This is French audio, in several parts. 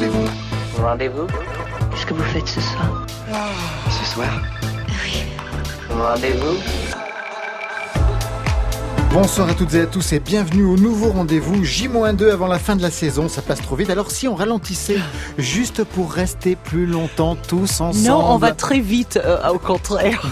rendez-vous. Rendez-vous? Qu'est-ce que vous faites ce soir? Ce soir? Oui. Rendez-vous? Bonsoir à toutes et à tous et bienvenue au nouveau rendez-vous J-2 avant la fin de la saison. Ça passe trop vite. Alors si on ralentissait juste pour rester plus longtemps tous ensemble. Non, on va très vite, au contraire.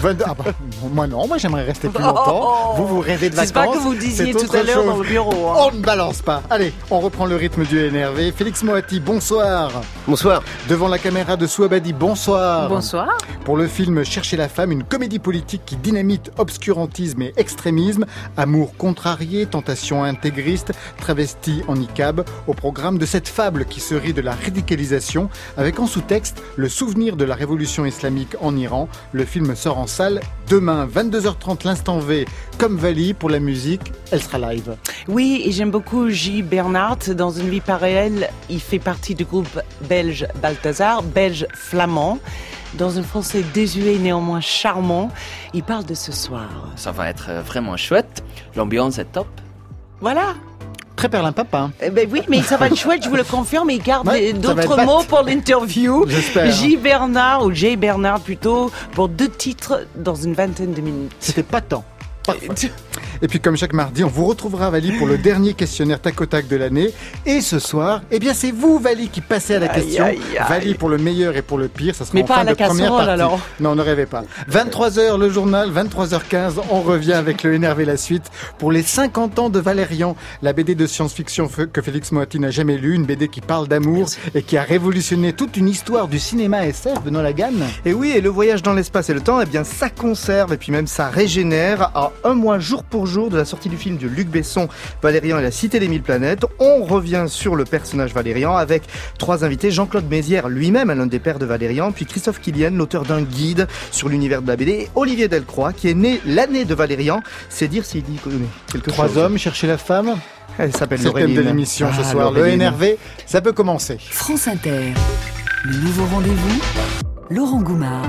Moi non, moi j'aimerais rester plus longtemps. Vous rêvez de vacances. C'est pas que vous disiez tout à l'heure dans le bureau. Hein. On ne balance pas. Allez, on reprend le rythme du énervé. Félix Moati, bonsoir. Bonsoir. Devant la caméra de Souabadi, bonsoir. Bonsoir. Pour le film Chercher la femme, une comédie politique qui dynamite obscurantisme et extrémisme, amour contrarié, tentation intégriste, travesti en niqab, au programme de cette fable qui se rit de la radicalisation, avec en sous-texte le souvenir de la révolution islamique en Iran. Le film sort en salle demain, 22h30, l'instant V, comme Vali. Pour la musique, elle sera live. Oui, et j'aime beaucoup J. Bernard. Dans une vie pas réelle, il fait partie du groupe belge Balthazar, belge-flamand. Dans un français désuet, néanmoins charmant, il parle de ce soir. Ça va être vraiment chouette. L'ambiance est top. Voilà. Très perlimpapin. Ben oui, mais ça va être chouette, je vous le confirme. Il garde d'autres être mots pour l'interview. J'espère. J. Bernard, ou J. Bernard plutôt, pour 2 titres dans une vingtaine de minutes. C'était pas tant. Parfait. Et puis comme chaque mardi, on vous retrouvera Vali pour le dernier questionnaire tac au tac de l'année. Et ce soir, eh bien c'est vous Vali qui passez à la question. Vali pour le meilleur et pour le pire, ça sera mais en pas fin à la de première casserole, partie. alors. Non, ne rêvez pas. 23h le journal, 23h15, on revient avec le énervé la suite pour les 50 ans de Valérian, la BD de science-fiction que Félix Moati n'a jamais lue, une BD qui parle d'amour et qui a révolutionné toute une histoire du cinéma SF, Benoît Laganne. Et oui, et le voyage dans l'espace et le temps, eh bien ça conserve et puis même ça régénère. À un mois jour pour jour de la sortie du film de Luc Besson, Valérian et la Cité des Mille Planètes, on revient sur le personnage Valérian avec 3 invités. Jean-Claude Mézières, lui-même l'un des pères de Valérian, puis Christophe Killian, l'auteur d'un guide sur l'univers de la BD, et Olivier Delcroix, qui est né l'année de Valérian. C'est dire s'il y connaît quelque chose. 3 hommes, chercher la femme. Elle s'appelle C'est le thème Laureline. de l'émission ce soir. Le Laureline. énervé, ça peut commencer. France Inter, le nouveau rendez-vous, Laurent Goumard.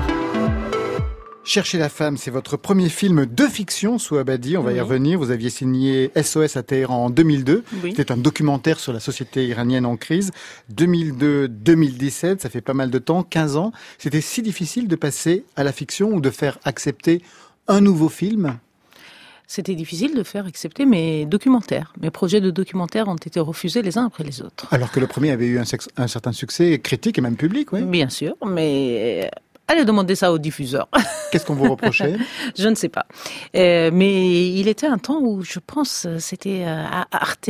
Chercher la femme, c'est votre premier film de fiction, Souabadi, on va y revenir. Vous aviez signé SOS à Téhéran en 2002. Oui. C'était un documentaire sur la société iranienne en crise. 2002-2017, ça fait pas mal de temps, 15 ans. C'était si difficile de passer à la fiction ou de faire accepter un nouveau film? C'était difficile de faire accepter mes documentaires. Mes projets de documentaires ont été refusés les uns après les autres. Alors que le premier avait eu un certain succès critique et même public, oui. Bien sûr, mais allez demander ça aux diffuseurs. Qu'est-ce qu'on vous reprochait? Je ne sais pas. Mais il était un temps où, je pense, c'était à Arte,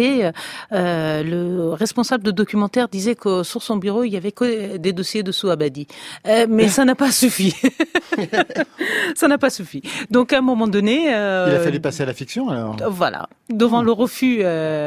le responsable de documentaire disait que sur son bureau, il y avait que des dossiers de Souabadi. Mais ça n'a pas suffi. Ça n'a pas suffi. Donc, à un moment donné... Il a fallu passer à la fiction, alors? Voilà. Devant le refus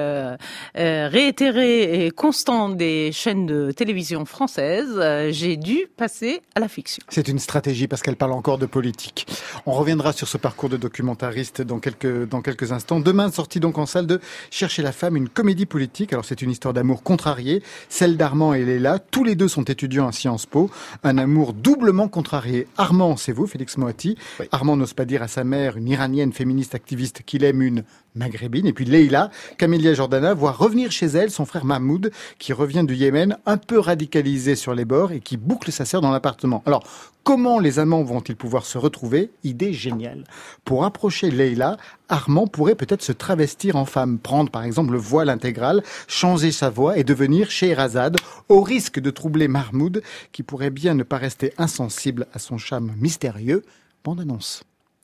réitéré et constant des chaînes de télévision françaises, j'ai dû passer à la fiction. C'est une stratégie parce qu'elle parle encore de politique. On reviendra sur ce parcours de documentariste dans quelques instants. Demain, sortie donc en salle de Chercher la femme, une comédie politique. Alors c'est une histoire d'amour contrarié, celle d'Armand et Léla. Tous les deux sont étudiants à Sciences Po. Un amour doublement contrarié. Armand, c'est vous, Félix Moati. Oui. Armand n'ose pas dire à sa mère, une iranienne féministe activiste, qu'il aime une maghrébine. Et puis Leïla, Camélia Jordana, voit revenir chez elle son frère Mahmoud, qui revient du Yémen, un peu radicalisé sur les bords et qui boucle sa sœur dans l'appartement. Alors, comment les amants vont-ils pouvoir se retrouver? Idée géniale. Pour approcher Leïla, Armand pourrait peut-être se travestir en femme, prendre par exemple le voile intégral, changer sa voix et devenir Scheherazade, au risque de troubler Mahmoud, qui pourrait bien ne pas rester insensible à son charme mystérieux. Bande annonce.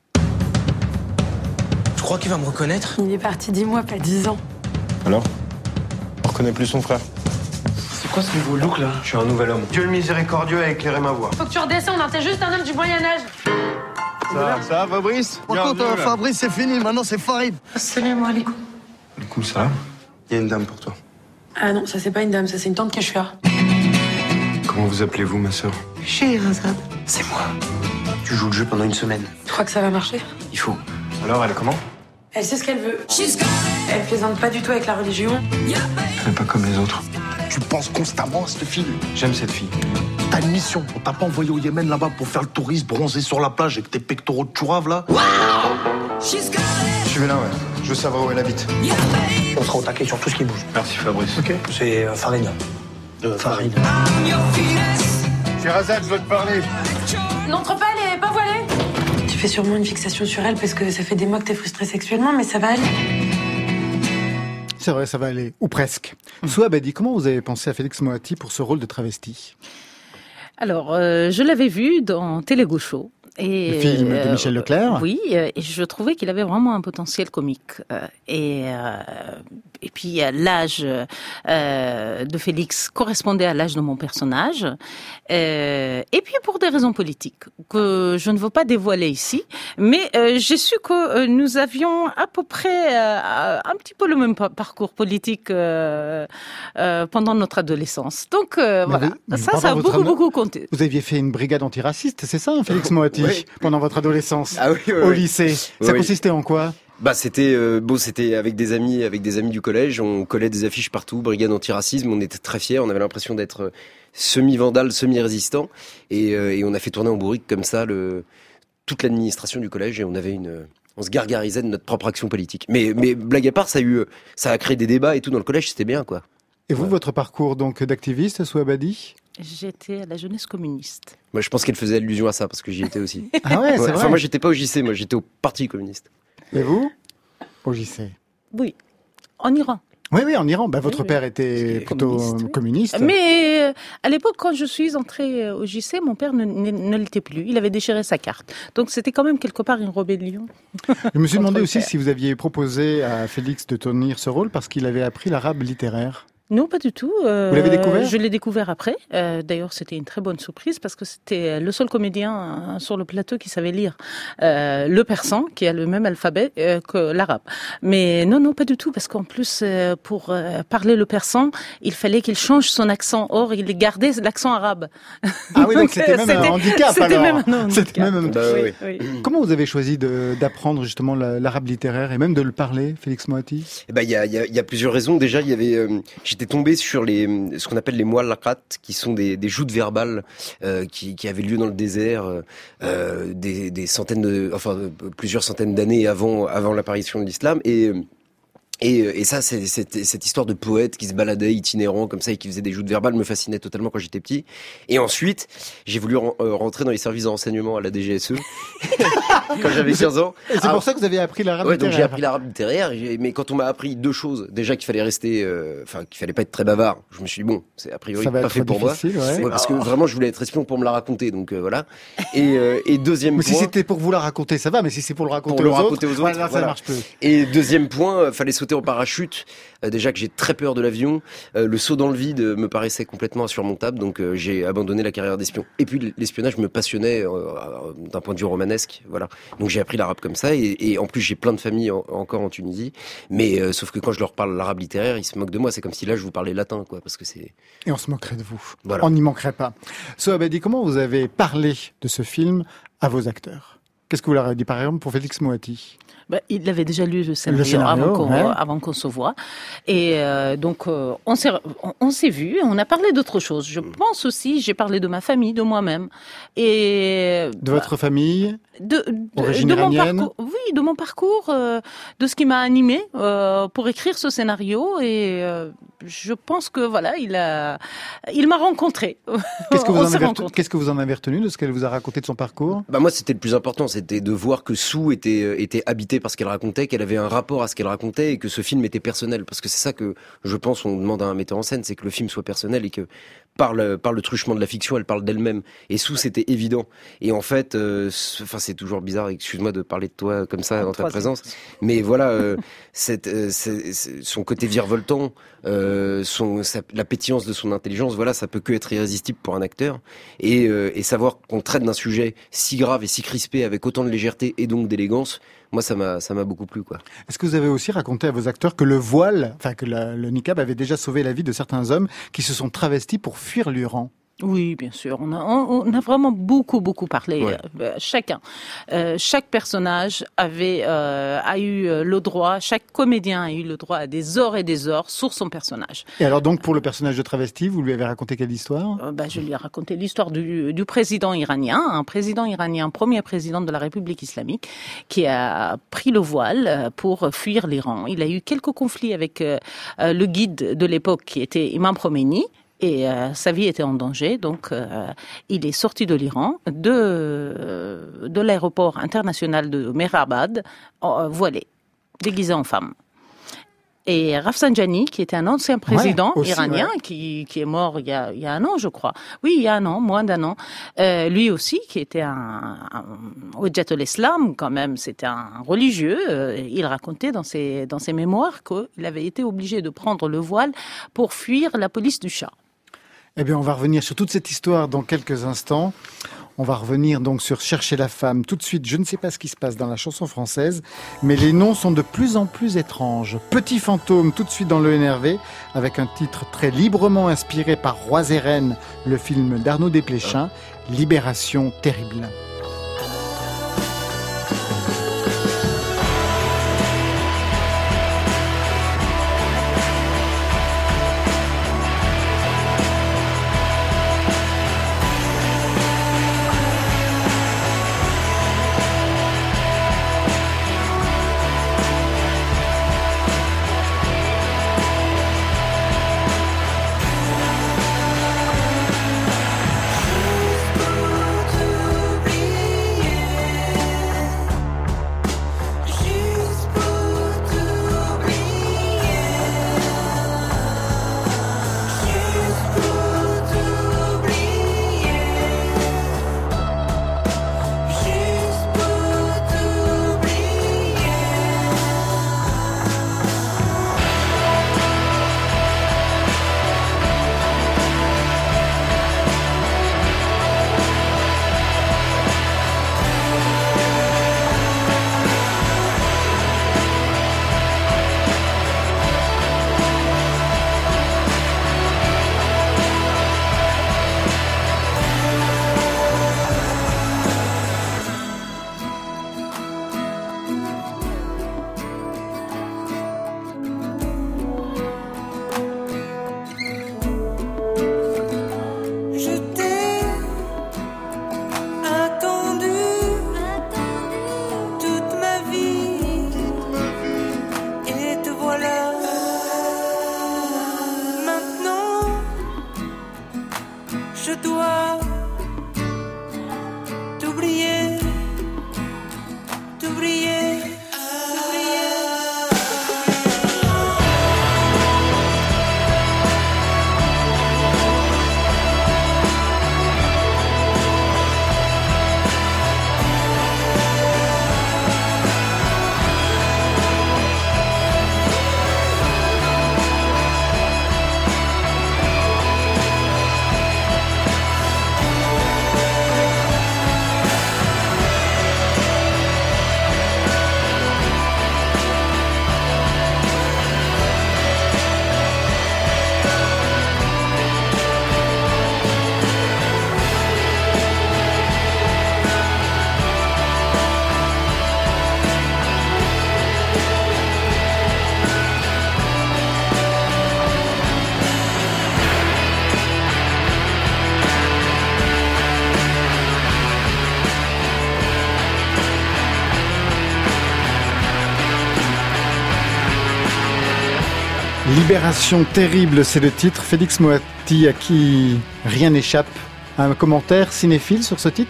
Tu crois qu'il va me reconnaître? Il est parti 10 mois, pas 10 ans. Alors? On reconnaît plus son frère. C'est quoi ce nouveau look là? Je suis un nouvel homme. Dieu le miséricordieux a éclairé ma voix. Faut que tu redescendes, hein, t'es juste un homme du Moyen-Âge. Ça va, Fabrice? Par contre, Fabrice, c'est fini, maintenant c'est Farid. Salam alaikum. Du coup, ça, il y a une dame pour toi. Ah non, ça c'est pas une dame, ça c'est une tante Keshua. Comment vous appelez-vous, ma sœur? Scheherazade. C'est moi. Tu joues le jeu pendant une semaine. Tu crois que ça va marcher? Il faut. Alors, elle est comment? Elle sait ce qu'elle veut. Elle plaisante pas du tout avec la religion. Elle n'est pas comme les autres. Tu penses constamment à cette fille. J'aime cette fille. T'as une mission. On t'a pas envoyé au Yémen là-bas pour faire le touriste, bronzer sur la plage avec tes pectoraux de chourave là. Je suis là, ouais. Je veux savoir où elle habite. On sera au taquet sur tout ce qui bouge. Merci, Fabrice. Ok. C'est Farina. Farid. Sherazade, je veux te parler. N'entre pas, elle est pas voilée. Tu fais sûrement une fixation sur elle parce que ça fait des mois que t'es frustrée sexuellement, mais ça va aller. C'est vrai, ça va aller. Ou presque. Souha Abadi, comment vous avez pensé à Félix Moati pour ce rôle de travesti? Alors, je l'avais vu dans Télé Gaucho. Et, le film de Michel Leclerc. Oui, et je trouvais qu'il avait vraiment un potentiel comique. Et puis l'âge de Félix correspondait à l'âge de mon personnage. Et puis pour des raisons politiques que je ne veux pas dévoiler ici, mais j'ai su que nous avions à peu près un petit peu le même parcours politique pendant notre adolescence. Donc voilà, ça a beaucoup compté. Vous aviez fait une brigade antiraciste, c'est ça, Félix Moati, pendant votre adolescence, oui, au lycée. Ça consistait en quoi? C'était c'était avec des amis du collège, on collait des affiches partout, brigade antiracisme, on était très fiers, on avait l'impression d'être semi-vandale, semi-résistant, et on a fait tourner en bourrique comme ça toute l'administration du collège, et on se gargarisait de notre propre action politique. Mais blague à part, ça a créé des débats et tout dans le collège, c'était bien, quoi. Et vous, votre parcours donc d'activiste, Souha Abadi? J'étais à la jeunesse communiste. Moi, je pense qu'elle faisait allusion à ça, parce que j'y étais aussi. Ah ouais, c'est vrai. Enfin, moi, j'étais pas au JC, moi, j'étais au Parti communiste. Et vous? Au JC? Oui, en Iran. Oui, en Iran. Votre père était plutôt communiste. Mais à l'époque, quand je suis entrée au JC, mon père ne l'était plus. Il avait déchiré sa carte. Donc c'était quand même quelque part une rébellion. Je me suis demandé aussi si vous aviez proposé à Félix de tenir ce rôle parce qu'il avait appris l'arabe littéraire. Non, pas du tout. Vous l'avez découvert? Je l'ai découvert après. D'ailleurs, c'était une très bonne surprise parce que c'était le seul comédien sur le plateau qui savait lire le persan, qui a le même alphabet que l'arabe. Mais non, pas du tout, parce qu'en plus, pour parler le persan, il fallait qu'il change son accent. Or, il gardait l'accent arabe. Ah oui, donc c'était même un handicap C'était alors. même un handicap. Oui. Comment vous avez choisi d'apprendre justement l'arabe littéraire et même de le parler, Félix Moati? Il y a plusieurs raisons. Déjà, il y avait, j'étais tombé sur ce qu'on appelle les muallaqat, qui sont des joutes verbales qui avaient lieu dans le désert des centaines plusieurs centaines d'années avant l'apparition de l'islam, et ça, c'est cette histoire de poète qui se baladait itinérant comme ça et qui faisait des joutes verbales me fascinait totalement quand j'étais petit. Et ensuite, j'ai voulu rentrer dans les services de renseignement à la DGSE quand j'avais 15 ans. Et c'est pour ça que vous avez appris l'arabe littéraire. Donc j'ai appris l'arabe littéraire, mais quand on m'a appris deux choses, déjà qu'il fallait rester, qu'il fallait pas être très bavard, je me suis dit bon, c'est a priori pas fait pour moi. Ouais. Parce que vraiment, je voulais être espion pour me la raconter, donc voilà. Et deuxième point. Mais si c'était pour vous la raconter, ça va, mais si c'est pour le raconter aux autres, voilà, ça marche peu. Et deuxième point, fallait sauter en parachute. Déjà que j'ai très peur de l'avion, le saut dans le vide me paraissait complètement insurmontable, donc j'ai abandonné la carrière d'espion. Et puis l'espionnage me passionnait d'un point de vue romanesque, voilà. Donc j'ai appris l'arabe comme ça, et en plus j'ai plein de familles encore en Tunisie, mais sauf que quand je leur parle l'arabe littéraire, ils se moquent de moi. C'est comme si là je vous parlais latin, quoi, parce que c'est. Et on se moquerait de vous. Voilà. On n'y manquerait pas. Souha Abadi, comment vous avez parlé de ce film à vos acteurs? Qu'est-ce que vous leur avez dit, par exemple, pour Félix Moati? Il avait déjà lu le scénario avant qu'on se voit. Et donc, on s'est vu et on a parlé d'autre chose. Je pense aussi, j'ai parlé de ma famille, de moi-même. Et de votre famille origine iranienne? De mon parcours, de ce qui m'a animé pour écrire ce scénario. Et je pense que voilà, il m'a rencontré. Qu'est-ce que vous en avez retenu de ce qu'elle vous a raconté de son parcours? Moi, c'était le plus important, c'était de voir que Sue était habitée par ce qu'elle racontait, qu'elle avait un rapport à ce qu'elle racontait et que ce film était personnel. Parce que c'est ça que je pense on demande à un metteur en scène, c'est que le film soit personnel et que par le truchement de la fiction, elle parle d'elle-même. Et Sue, c'était évident. Et en fait, c'est toujours bizarre, excuse-moi de parler de toi comme ça en ta présence, mais voilà, son côté virevoltant, la pétillance de son intelligence, voilà, ça peut que être irrésistible pour un acteur. Et savoir qu'on traite d'un sujet si grave et si crispé avec autant de légèreté et donc d'élégance, moi, ça m'a beaucoup plu, quoi. Est-ce que vous avez aussi raconté à vos acteurs que le voile, que le niqab avait déjà sauvé la vie de certains hommes qui se sont travestis pour fuir l'Iran? Oui, bien sûr. On a vraiment beaucoup parlé. Ouais. Chacun, chaque personnage a eu le droit, chaque comédien a eu le droit à des heures et des heures sur son personnage. Et alors donc pour le personnage de travesti, vous lui avez raconté quelle histoire? Je lui ai raconté l'histoire du président iranien, premier président de la République islamique, qui a pris le voile pour fuir l'Iran. Il a eu quelques conflits avec le guide de l'époque qui était Imam Khomeini. Et sa vie était en danger, donc il est sorti de l'Iran, de l'aéroport international de Mehrabad, voilé, déguisé en femme. Et Rafsanjani, qui était un ancien président iranien, qui est mort il y a un an, je crois. Oui, il y a un an, moins d'un an. Lui aussi, qui était un Hujjatul Islam, quand même, c'était un religieux. Il racontait dans ses mémoires qu'il avait été obligé de prendre le voile pour fuir la police du Shah. Eh bien, on va revenir sur toute cette histoire dans quelques instants. On va revenir donc sur Chercher la femme. Tout de suite, je ne sais pas ce qui se passe dans la chanson française, mais les noms sont de plus en plus étranges. Petit fantôme, tout de suite dans le NRV, avec un titre très librement inspiré par Rois et Reines, le film d'Arnaud Desplechin, Libération terrible. Libération terrible, c'est le titre. Félix Moati, à qui rien n'échappe. Un commentaire cinéphile sur ce titre ?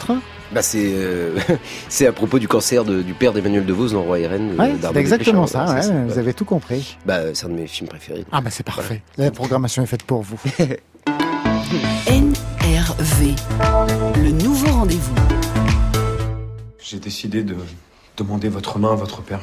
C'est à propos du cancer du père d'Emmanuel DeVos dans Roi et Reine. C'est exactement ça, vous avez tout compris. C'est un de mes films préférés. C'est parfait. Voilà. La programmation est faite pour vous. NRV, le nouveau rendez-vous. J'ai décidé de demander votre main à votre père.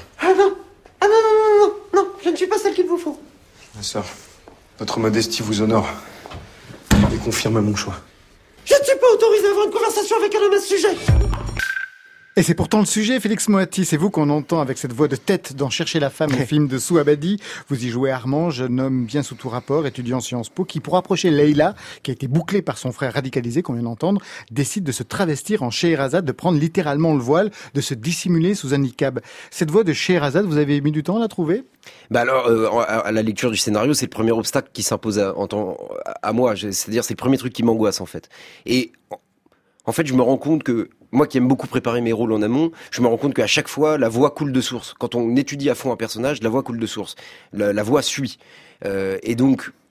Non, je ne suis pas celle qu'il vous faut. Ma sœur, votre modestie vous honore et confirme mon choix. Je ne suis pas autorisé à avoir une conversation avec un homme à ce sujet. Et c'est pourtant le sujet, Félix Moati, c'est vous qu'on entend avec cette voix de tête dans Chercher la femme, au film de Souabadi. Vous y jouez Armand, jeune homme bien sous tout rapport, étudiant en Sciences Po, qui pour approcher Leïla, qui a été bouclée par son frère radicalisé, qu'on vient d'entendre, décide de se travestir en Scheherazade, de prendre littéralement le voile, de se dissimuler sous un niqab. Cette voix de Scheherazade, vous avez mis du temps à la trouver ? À la lecture du scénario, c'est le premier obstacle qui s'impose à moi. C'est-à-dire, c'est le premier truc qui m'angoisse, en fait. Et en fait, je me rends compte que moi qui aime beaucoup préparer mes rôles en amont, je me rends compte qu'à chaque fois, la voix coule de source. Quand on étudie à fond un personnage, la voix coule de source. La voix suit. Et donc,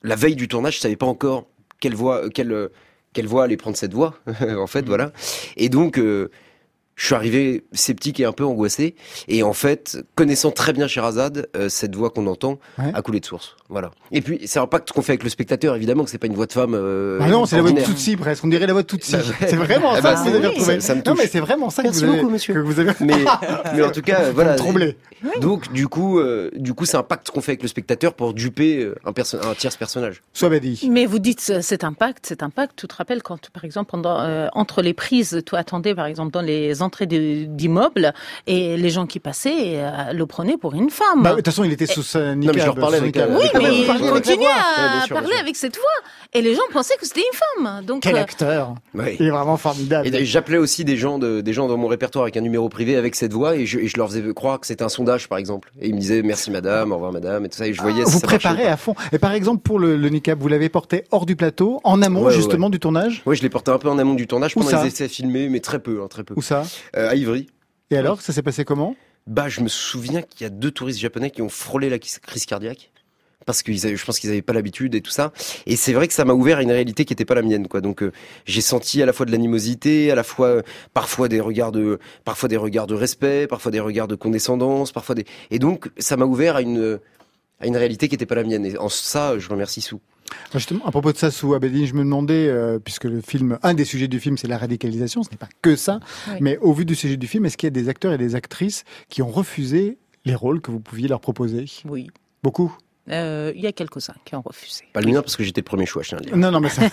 la veille du tournage, je savais pas encore quelle voix allait prendre cette voix, en fait, voilà. Et donc, je suis arrivé sceptique et un peu angoissé. Et en fait, connaissant très bien Sherazade, cette voix qu'on entend a coulé de source. Voilà. Et puis, c'est un pacte qu'on fait avec le spectateur, évidemment, que c'est pas une voix de femme. Ah non, c'est la voix de Tutsi, presque. On dirait la voix de Tutsi. C'est vraiment ça que vous avez retrouvé. Non, mais c'est vraiment ça que vous avez. Mais en tout cas, voilà. Tremblé. Donc, du coup, c'est un pacte qu'on fait avec le spectateur pour duper un tierce personnage. Soabedi. Mais vous dites, c'est un pacte. Tu te rappelles quand, par exemple, entre les prises, tu attendais, par exemple, dans les entrées d'immeubles, et les gens qui passaient le prenaient pour une femme. Bah, de toute façon, il était sous sa niqab. Non, mais je leur parlais avec oui, mais il continuait à parler avec cette voix. Et les gens pensaient que c'était une femme. Donc, quel acteur. Oui. Il est vraiment formidable. Et j'appelais aussi des gens dans mon répertoire avec un numéro privé avec cette voix, et je leur faisais croire que c'était un sondage, par exemple. Et ils me disaient merci madame, au revoir madame, et tout ça. Et je voyais vous préparez à fond. Et par exemple, pour le niqab, vous l'avez porté hors du plateau, en amont, justement, du tournage? Oui, je l'ai porté un peu en amont du tournage pendant les essais filmés, mais très peu, très peu. Où ça? À Ivry. Et alors, ça s'est passé comment? Bah, je me souviens qu'il y a 2 touristes japonais qui ont frôlé la crise cardiaque. Parce que je pense qu'ils avaient pas l'habitude et tout ça. Et c'est vrai que ça m'a ouvert à une réalité qui était pas la mienne, quoi. Donc, j'ai senti à la fois de l'animosité, à la fois, parfois des regards de respect, parfois des regards de condescendance, et donc, ça m'a ouvert à une réalité qui était pas la mienne. Et en ça, je remercie Sou. Justement, à propos de ça, Sou Abedine, je me demandais, puisque un des sujets du film, c'est la radicalisation, ce n'est pas que ça, mais au vu du sujet du film, est-ce qu'il y a des acteurs et des actrices qui ont refusé les rôles que vous pouviez leur proposer? Oui. Beaucoup? Il y a quelques-uns qui ont refusé. Pas le mien parce que j'étais le premier choix, je tiens à le dire. Non, mais ça...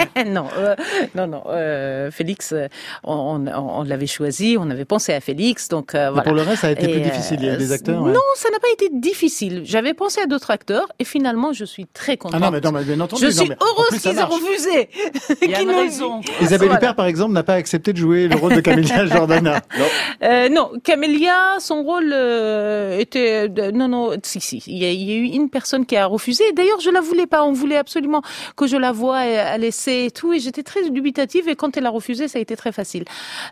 non. Félix, on l'avait choisi, on avait pensé à Félix, donc voilà. Pour le reste, ça a été plus difficile. Il y a des acteurs. Non, ça n'a pas été difficile. J'avais pensé à d'autres acteurs et finalement, je suis très contente. Ah non, mais bien entendu. Je suis heureuse qu'ils aient refusé. Il y a une raison. Isabelle Huppert, par exemple, n'a pas accepté de jouer le rôle de Camélia Jordana. Non, Camélia, son rôle était si. Il y a eu une personne qui a refusé. D'ailleurs, je la voulais pas. On voulait absolument que je la voie à l'essai et tout. Et j'étais très dubitative. Et quand elle a refusé, ça a été très facile.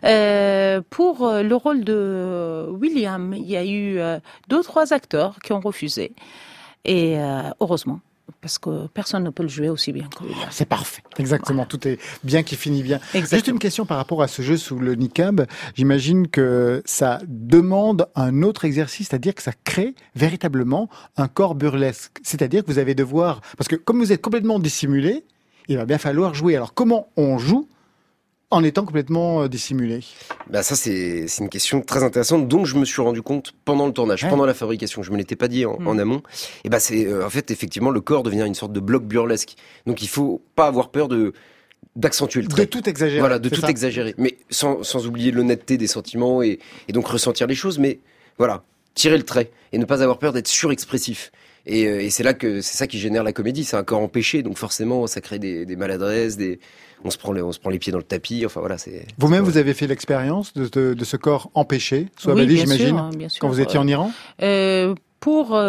Pour le rôle de William, il y a eu 2-3 acteurs qui ont refusé. Et heureusement. Parce que personne ne peut le jouer aussi bien que lui. C'est parfait. Exactement. Voilà. Tout est bien qui finit bien. Exactement. Juste une question par rapport à ce jeu sous le niqab. J'imagine que ça demande un autre exercice, c'est-à-dire que ça crée véritablement un corps burlesque. C'est-à-dire que vous allez devoir... Parce que comme vous êtes complètement dissimulé, il va bien falloir jouer. Alors comment on joue en étant complètement dissimulé? Bah ça c'est une question très intéressante dont je me suis rendu compte pendant le tournage, pendant la fabrication. Je me l'étais pas dit en amont. Et bah c'est en fait effectivement le corps devient une sorte de bloc burlesque. Donc il faut pas avoir peur d'accentuer le trait. De tout exagérer. Voilà, de tout exagérer. Mais sans oublier l'honnêteté des sentiments et donc ressentir les choses. Mais voilà, tirer le trait et ne pas avoir peur d'être surexpressif. Et c'est ça qui génère la comédie. C'est un corps empêché, donc forcément ça crée des maladresses, on se prend les pieds dans le tapis. Enfin voilà, c'est. Vous-même, vous avez fait l'expérience de ce corps empêché, Soabedi, j'imagine, bien sûr, quand vous étiez en Iran. Pour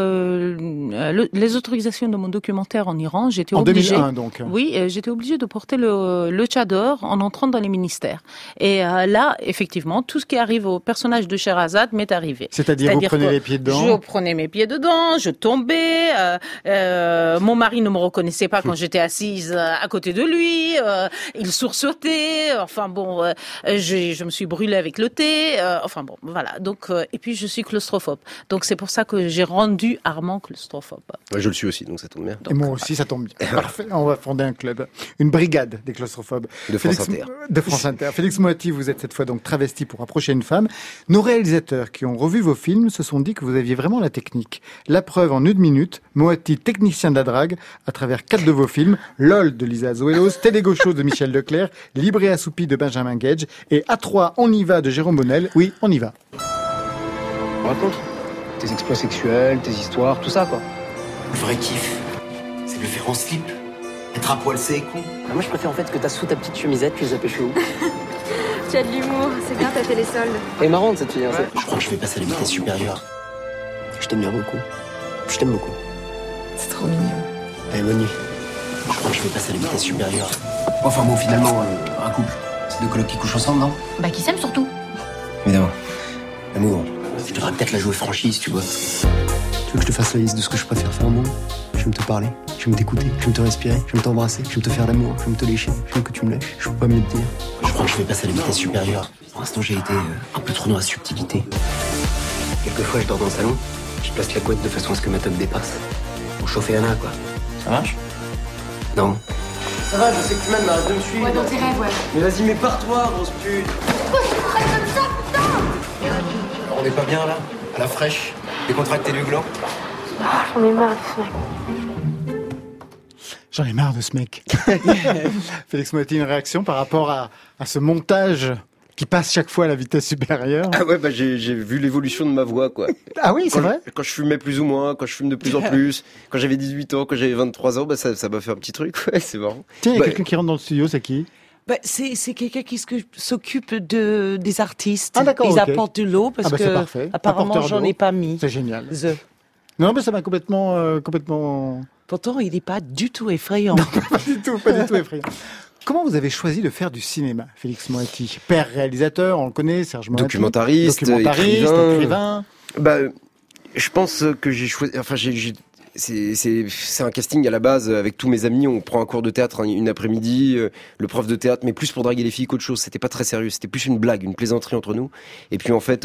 les autorisations de mon documentaire en Iran, j'étais obligée. En 2001, donc. Oui, j'étais obligée de porter le tchador en entrant dans les ministères. Et là, effectivement, tout ce qui arrive au personnage de Sherazade m'est arrivé. C'est-à-dire vous prenez les pieds dedans. Je prenais mes pieds dedans, je tombais. Mon mari ne me reconnaissait pas quand j'étais assise à côté de lui. Il sursautait. Enfin bon, je me suis brûlée avec le thé. Enfin bon, voilà. Donc et puis je suis claustrophobe. Donc c'est pour ça que j'ai rendu Armand claustrophobe. Ouais, je le suis aussi, donc ça tombe bien. Et moi aussi, ça tombe bien. Parfait. On va fonder un club, une brigade des claustrophobes. De France Inter. De France Inter. Félix Moati, vous êtes cette fois donc travesti pour approcher une femme. Nos réalisateurs qui ont revu vos films se sont dit que vous aviez vraiment la technique. La preuve en 1 minute, Moati, technicien de la drague, à travers 4 de vos films, LOL de Lisa Azuelos, Télégocho de Michel Leclerc, Libre et assoupi de Benjamin Gage, et A3, on y va de Jérôme Bonnel. Oui, on y va. Raconte tes exploits sexuels, tes histoires, tout ça, quoi. Le vrai kiff, c'est de le faire en slip. Être à poil, c'est con. Moi, je préfère en fait que t'as sous ta petite chemisette, tu les as pêchés où? Tu as de l'humour, c'est bien ta télésolde. Elle est marrante, cette fille. Hein, Je crois que je vais passer à la vitesse supérieure. Je t'aime bien beaucoup. Je t'aime beaucoup. C'est trop mignon. Allez, bonne nuit. Je crois que je vais passer à la vitesse supérieure. Enfin bon, finalement, un couple, c'est 2 colocs qui couchent ensemble, non? Bah, qui s'aiment surtout. Évidemment. L'amour. Je devrais peut-être la jouer franchise, tu vois. Tu veux que je te fasse la liste de ce que je préfère faire au monde? Je vais me te parler. J'aime t'écouter, j'aime te respirer, j'aime t'embrasser, j'aime te faire l'amour, j'aime te lécher, j'aime que tu me lèches. Je peux pas mieux te dire. Je crois que je vais passer à la vitesse supérieure. Pour l'instant, j'ai été un peu trop dans la subtilité. Quelquefois, je dors dans le salon, je place la couette de façon à ce que ma tête dépasse. Pour chauffer Anna, quoi. Ça marche? Non. Ça va, je sais que tu m'aimes, arrête de me suivre. Ouais, dans tes rêves, ouais. Mais vas-y, mais pars-toi, grosse pute. Pourquoi tu me traites comme ça, putain? Alors, on est pas bien, là? À la fraîche? Décontracté du gland? J'en ai marre de ce mec. J'en ai marre de ce mec. Félix Moati, une réaction par rapport à ce montage qui passe chaque fois à la vitesse supérieure? Ah ouais, j'ai vu l'évolution de ma voix, quoi. Ah oui, c'est vrai? Quand je fumais plus ou moins, quand je fume de plus en plus, quand j'avais 18 ans, quand j'avais 23 ans, ça m'a fait un petit truc, ouais, c'est marrant. Tiens, il y a quelqu'un qui rentre dans le studio, c'est qui? C'est quelqu'un qui s'occupe des artistes. Ah d'accord, Ils apportent de l'eau parce c'est que parfait. apparemment j'en ai pas mis. C'est génial. Non, mais ça m'a complètement... Pourtant, il n'est pas du tout effrayant. Non, pas du tout effrayant. Comment vous avez choisi de faire du cinéma, Félix Moati? Père réalisateur, on le connaît, Serge Moati. Documentariste, écrivain. Je pense que j'ai choisi... Enfin, c'est un casting à la base avec tous mes amis. On prend un cours de théâtre une après-midi, le prof de théâtre, mais plus pour draguer les filles qu'autre chose. C'était pas très sérieux, c'était plus une blague, une plaisanterie entre nous. Et puis en fait,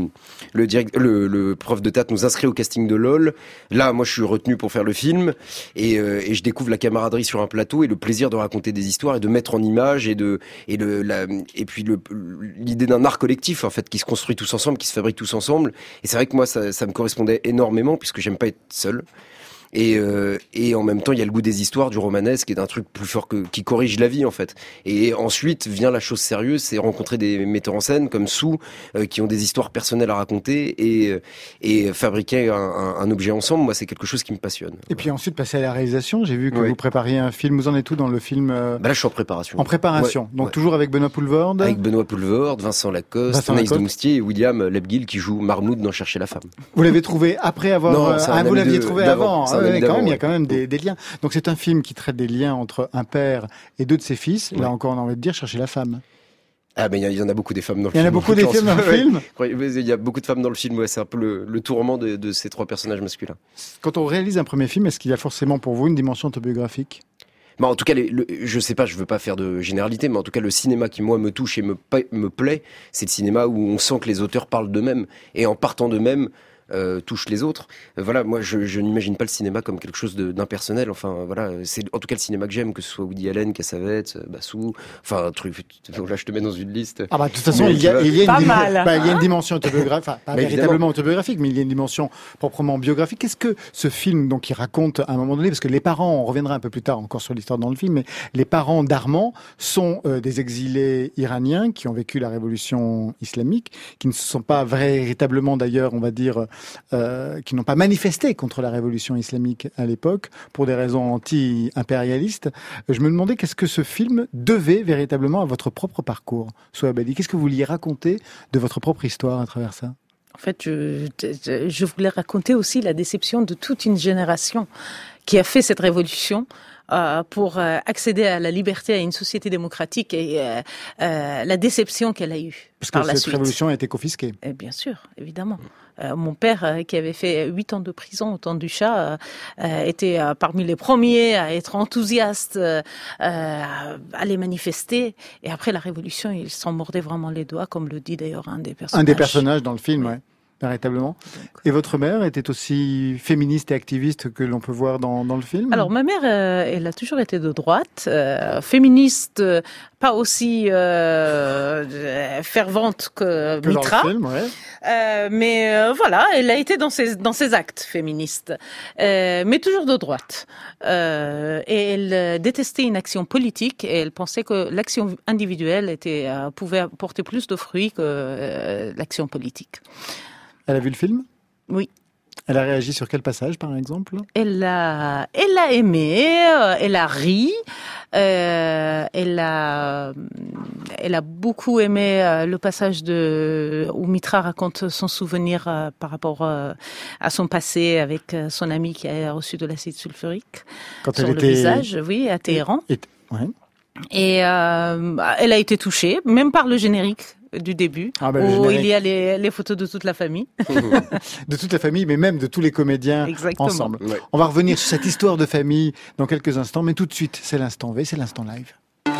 le prof de théâtre nous inscrit au casting de LOL. Là, moi, je suis retenu pour faire le film et je découvre la camaraderie sur un plateau et le plaisir de raconter des histoires et de mettre en image et puis l'idée d'un art collectif en fait qui se construit tous ensemble, qui se fabrique tous ensemble. Et c'est vrai que moi, ça me correspondait énormément puisque j'aime pas être seul. Et en même temps, il y a le goût des histoires, du romanesque et d'un truc plus fort qui corrige la vie en fait. Et ensuite vient la chose sérieuse, c'est rencontrer des metteurs en scène comme Sou, qui ont des histoires personnelles à raconter et fabriquer un objet ensemble. Moi, c'est quelque chose qui me passionne. Et puis ensuite passer à la réalisation. J'ai vu que vous prépariez un film. Vous en êtes où dans le film? Là, je suis en préparation. En préparation. Donc toujours avec Benoît Poulvorde. Avec Benoît Poulvorde, Vincent Lacoste, Anaïs de Moustier et William Lebguil qui joue Marmoud dans Chercher la femme. Vous l'avez trouvé après avoir... Non, vous l'aviez trouvé avant. Il y a quand même des liens. Donc c'est un film qui traite des liens entre un père et deux de ses fils. Là encore, on a envie de dire Chercher la femme. Ah ben il y en a beaucoup des femmes dans le film. Il y en a beaucoup des femmes dans le film. Il y a beaucoup de femmes dans le film. Ouais, c'est un peu le tourment de ces trois personnages masculins. Quand on réalise un premier film, est-ce qu'il y a forcément pour vous une dimension autobiographique? En tout cas, je sais pas, je veux pas faire de généralité, mais en tout cas, le cinéma qui moi me touche et me plaît, c'est le cinéma où on sent que les auteurs parlent d'eux-mêmes et en partant d'eux-mêmes. Touche les autres. Voilà, moi je n'imagine pas le cinéma comme quelque chose d'impersonnel. Enfin voilà, c'est en tout cas le cinéma que j'aime, que ce soit Woody Allen, Cassavetes, Bassou, enfin un truc. Là je te mets dans une liste. Ah bah de toute façon il y a une dimension autobiographique, enfin pas véritablement autobiographique, mais il y a une dimension proprement biographique. Qu'est-ce que ce film donc il raconte à un moment donné, parce que les parents, on reviendra un peu plus tard encore sur l'histoire dans le film, mais les parents d'Armand sont des exilés iraniens qui ont vécu la révolution islamique, qui ne se sont pas véritablement d'ailleurs, on va dire qui n'ont pas manifesté contre la révolution islamique à l'époque pour des raisons anti-impérialistes. Je me demandais qu'est-ce que ce film devait véritablement à votre propre parcours, Souhaib Ali. Qu'est-ce que vous vouliez raconter de votre propre histoire à travers ça? En fait, je voulais raconter aussi la déception de toute une génération qui a fait cette révolution pour accéder à la liberté, à une société démocratique et la déception qu'elle a eue par la suite. Parce que cette révolution a été confisquée. Et bien sûr, évidemment. Mon père, qui avait fait 8 ans de prison au temps du Shah, était parmi les premiers à être enthousiaste, à les manifester. Et après la révolution, il s'en mordait vraiment les doigts, comme le dit d'ailleurs un des personnages. Un des personnages dans le film, ouais. Véritablement. Et votre mère était aussi féministe et activiste que l'on peut voir dans le film? Alors ma mère, elle a toujours été de droite, féministe, pas aussi fervente que Mitra. Dans le film, ouais. Mais voilà, elle a été dans ses actes féministes, mais toujours de droite. Et elle détestait une action politique et elle pensait que l'action individuelle pouvait apporter plus de fruits que l'action politique. Elle a vu le film? Oui. Elle a réagi sur quel passage, par exemple? Elle a aimé, elle a ri, elle a beaucoup aimé le passage où Mitra raconte son souvenir par rapport à son passé avec son ami qui a reçu de l'acide sulfurique sur le visage, oui, à Téhéran. Ouais. Et elle a été touchée, même par le générique. du début, le où générique. il y a les photos de toute la famille. De toute la famille, mais même de tous les comédiens Exactement. ensemble. Ouais. On va revenir sur cette histoire de famille dans quelques instants, mais tout de suite, c'est l'instant V, c'est l'instant live.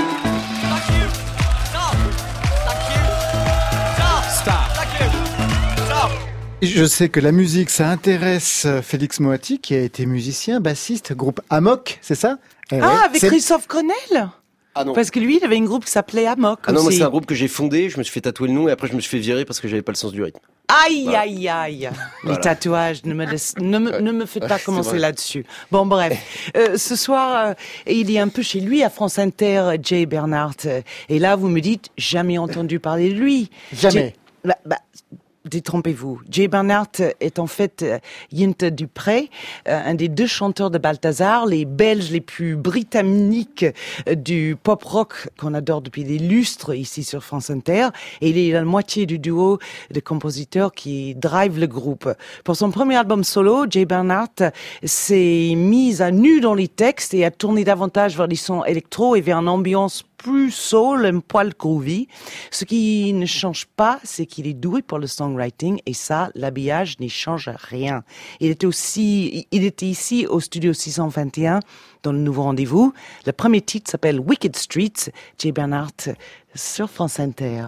Je sais que la musique, ça intéresse Félix Moati, qui a été musicien, bassiste, groupe Amok, c'est ça ? Avec Christophe Cornell ? Ah non. Parce que lui, il avait une groupe qui s'appelait Amok. Ah non, aussi. moi c'est un groupe que j'ai fondé, je me suis fait tatouer le nom et après je me suis fait virer parce que j'avais pas le sens du rythme. Aïe, Voilà. aïe, aïe. Voilà. Les tatouages, ne me faites pas C'est commencer vrai. là-dessus. Bon, bref. Ce soir, il est un peu chez lui à France Inter, Jay Bernhardt. Et là, vous me dites, jamais entendu parler de lui. Jamais. Détrompez-vous. Jay Bernhardt est en fait Yinte Dupré, un des 2 chanteurs de Balthazar, les Belges les plus britanniques du pop rock qu'on adore depuis des lustres ici sur France Inter. Et il est la moitié du duo de compositeurs qui drive le groupe. Pour son premier album solo, Jay Bernhardt s'est mis à nu dans les textes et a tourné davantage vers les sons électro et vers une ambiance plus soul, un poil groovy. Ce qui ne change pas, c'est qu'il est doué pour le songwriting et ça, l'habillage n'y change rien. Il était ici au studio 621 dans le nouveau rendez-vous. Le premier titre s'appelle Wicked Streets, Jay Bernhardt sur France Inter.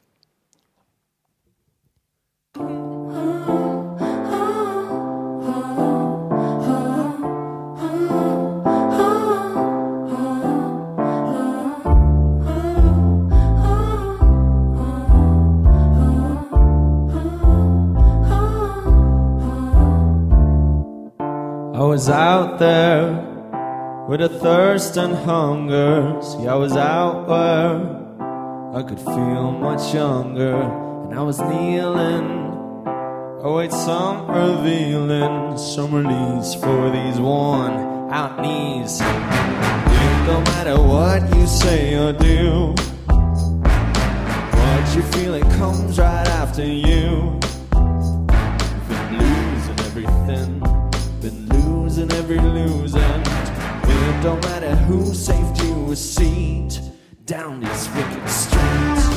I was out there with a thirst and hunger. See, I was out where I could feel much younger. And I was kneeling, await some revealing, some release for these worn out knees. It don't matter what you say or do, what you feel, it comes right after you. You've been losing everything, been losing every losing. It don't matter who saved you a seat down these wicked streets.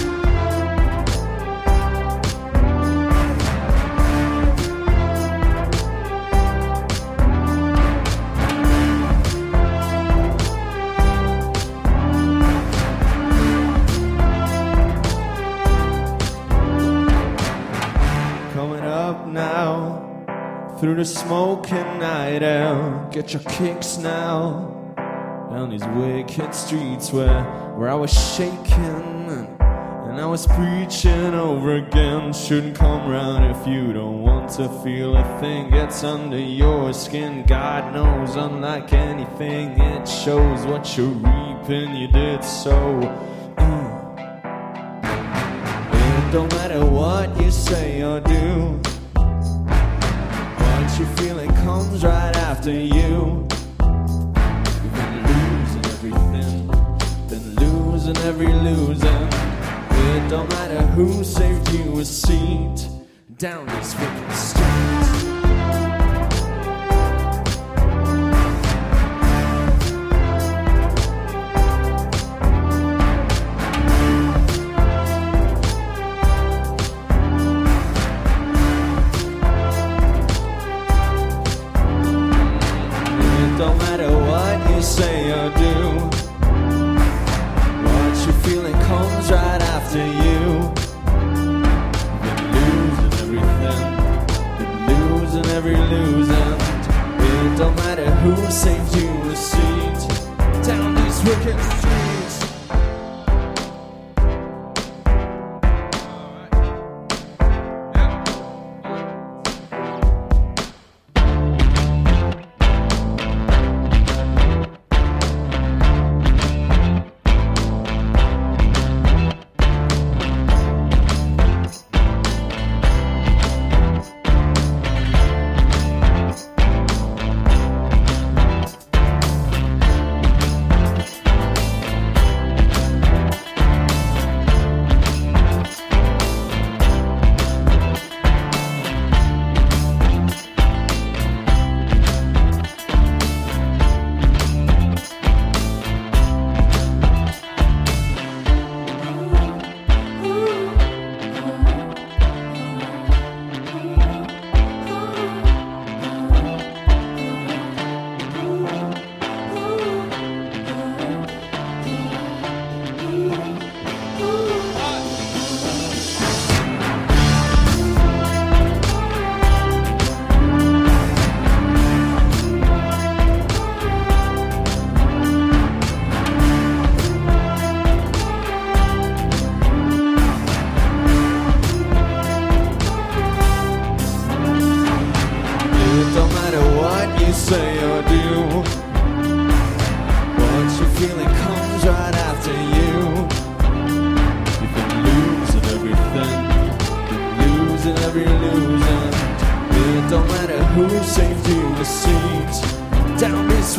Coming up now through the smoking night air, get your kicks now down these wicked streets where I was shaking and I was preaching over again. Shouldn't come round if you don't want to feel a thing gets under your skin. God knows, unlike anything, it shows what you're reaping. You did so. It don't matter what you say or do, what you feel, it comes right after you. You've been losing everything, been losing every losing. It don't matter who saved you a seat down these wicked streets. Don't matter what you say or do, what you feel, it comes right after you. Been losing everything, been losing every losing. It don't matter who saved you a seat down these wicked streets.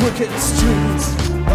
crooked streets.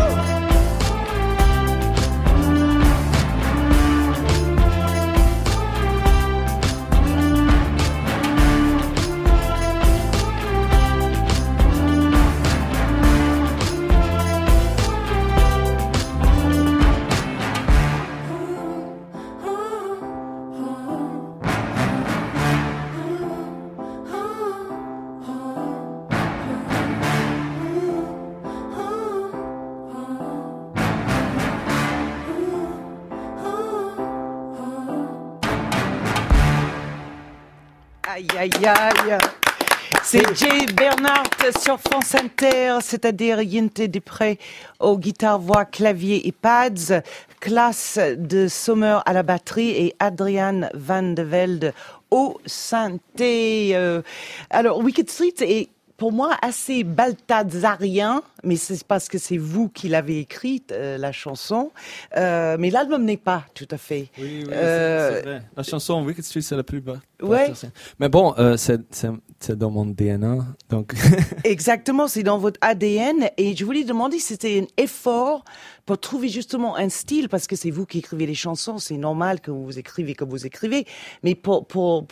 Aïe, aïe, aïe. C'est Jay Bernhardt sur France Inter, c'est-à-dire Yente Dupré aux guitares, voix, clavier et pads, Klaas de Sommer à la batterie et Adriaan van de Velde au synthé. Alors, Wicked Street est pour moi assez balthazarien, mais c'est parce que c'est vous qui l'avez écrite, la chanson. Mais l'album n'est pas tout à fait. Oui, c'est vrai. La chanson Wicked Street, c'est la plus bas. Ouais. Mais bon, c'est dans mon DNA, donc. Exactement, c'est dans votre ADN. Et je voulais demander si c'était un effort pour trouver justement un style, parce que c'est vous qui écrivez les chansons, c'est normal que vous écrivez comme vous écrivez, mais pour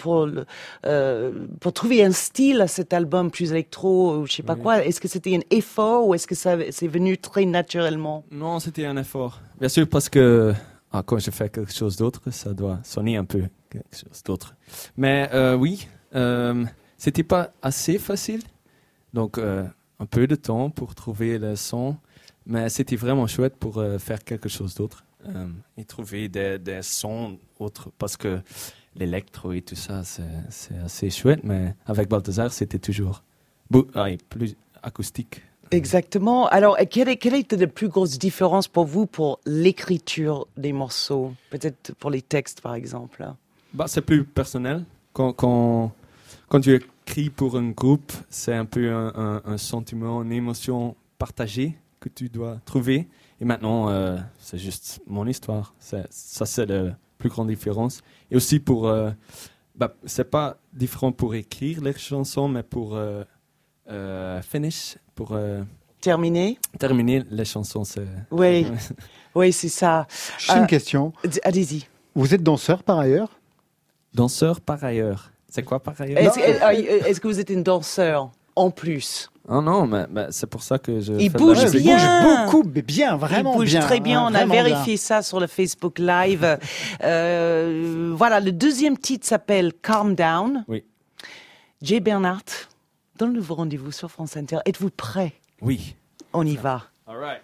trouver un style à cet album plus électro, ou je sais pas quoi, est-ce que c'était un effort ou est-ce que c'est venu très naturellement? Non, c'était un effort. Bien sûr, parce que quand je fais quelque chose d'autre, ça doit sonner un peu quelque chose d'autre. Mais oui, c'était pas assez facile, donc un peu de temps pour trouver le son. Mais c'était vraiment chouette pour faire quelque chose d'autre et trouver des sons autres, parce que l'électro et tout ça, c'est assez chouette, mais avec Balthazar, c'était toujours plus acoustique. Exactement. Alors, quelle était la plus grosse différence pour vous pour l'écriture des morceaux? Peut-être pour les textes, par exemple. C'est plus personnel. Quand tu écris pour un groupe, c'est un peu un sentiment, une émotion partagée que tu dois trouver. Et maintenant, c'est juste mon histoire. Ça, c'est la plus grande différence. Et aussi c'est pas différent pour écrire les chansons, mais pour finish, pour terminer les chansons. Oui, oui, c'est ça. J'ai une question. Allez-y. Vous êtes danseur par ailleurs? Danseur par ailleurs. C'est quoi par ailleurs? Est-ce que vous êtes une danseur en plus? Non, mais c'est pour ça que je. Il bouge bien. Il bouge beaucoup, mais bien, vraiment bien. Il bouge très bien. On a vérifié ça sur le Facebook Live. Voilà, le deuxième titre s'appelle Calm Down. Oui. Jay Bernhardt, dans le nouveau rendez-vous sur France Inter. Êtes-vous prêt? Oui. On y va. All right.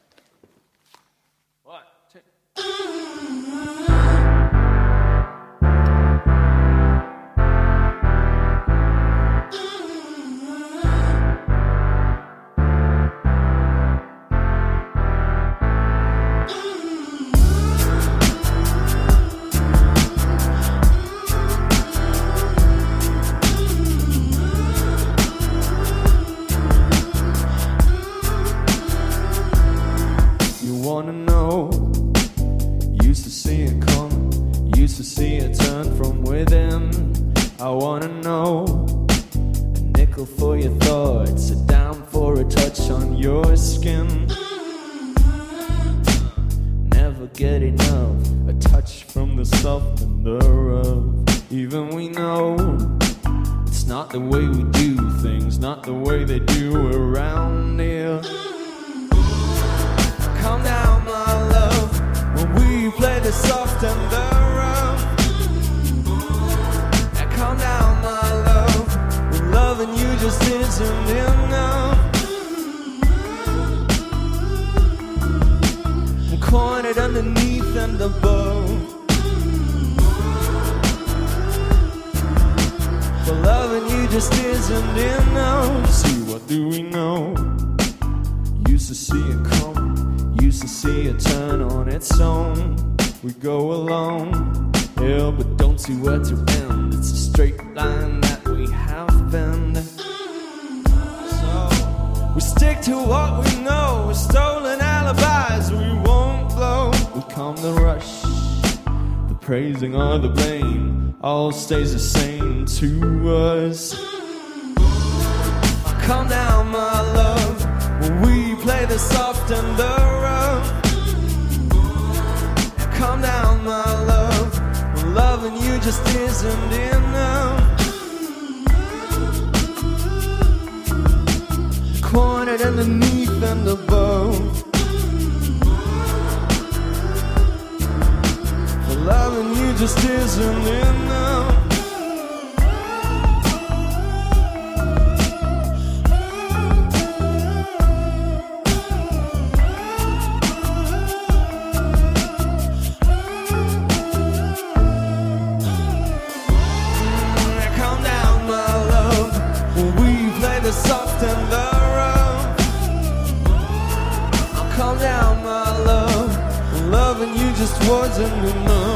I wanna know a nickel for your thoughts, a dime for a touch on your skin. Never get enough, a touch from the soft and the rough. Even we know it's not the way we do things, not the way they do around here. Calm down, my love, when we play the soft and the rough. Calm down, my love, when loving you just isn't enough. I'm cornered underneath and above. But loving you just isn't enough. See, what do we know? Used to see it come, used to see it turn on its own. We go along, yeah, but don't see where to end. It's a straight line that we have been. So we stick to what we know. With stolen alibis we won't blow. We calm the rush, the praising or the blame, all stays the same to us. Calm down, my love, when we play the soft and the rough. Calm down, my love. Loving you just isn't enough. Cornered underneath and above. Loving you just isn't enough. Calm down, my love. We play the soft and the rough. Calm down, my love. Loving you just wasn't enough.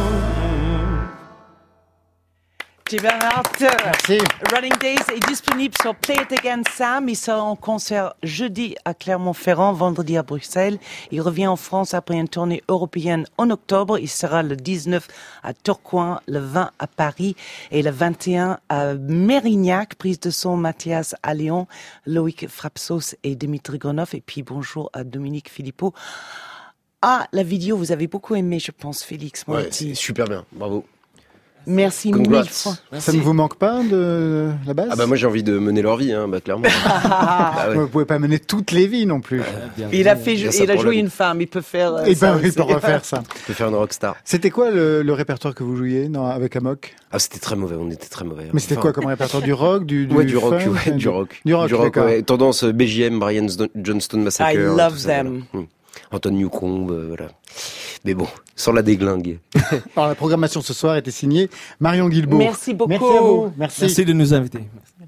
J. Bernhardt, Merci. Running Days est disponible sur Play It Again Sam. Il sera en concert jeudi à Clermont-Ferrand, vendredi à Bruxelles. Il revient en France après une tournée européenne en octobre. Il sera le 19 à Tourcoing, le 20 à Paris et le 21 à Mérignac. Prise de son Mathias Alléon, Loïc Frapsos et Dimitri Gronov. Et puis bonjour à Dominique Philippot. Ah, la vidéo, vous avez beaucoup aimé, je pense, Félix. Ouais, c'est super bien. Bravo. Merci Congrats. 1000 fois. Ça ne vous manque pas de la base? Ah bah moi j'ai envie de mener leur vie, hein, bah clairement. Bah ouais. Vous pouvez pas mener toutes les vies non plus. Il a joué une femme, il peut faire Et ça ben, il aussi. peut refaire ça. Il peut faire une rockstar. C'était quoi le répertoire que vous jouiez avec Amok? Ah c'était très mauvais, on était très mauvais. Mais c'était quoi comme répertoire? Du rock, du ouais, du rock, funk, ouais, du rock. Du rock, d'accord. Ouais. Tendance BGM, Brian Johnston Massacre. I love tout ça, them. Voilà. Antoine Newcombe, voilà. Mais bon, sans la déglingue. Alors la programmation ce soir était signée Marion Guilbault. Merci beaucoup. Merci à vous. Merci de nous inviter.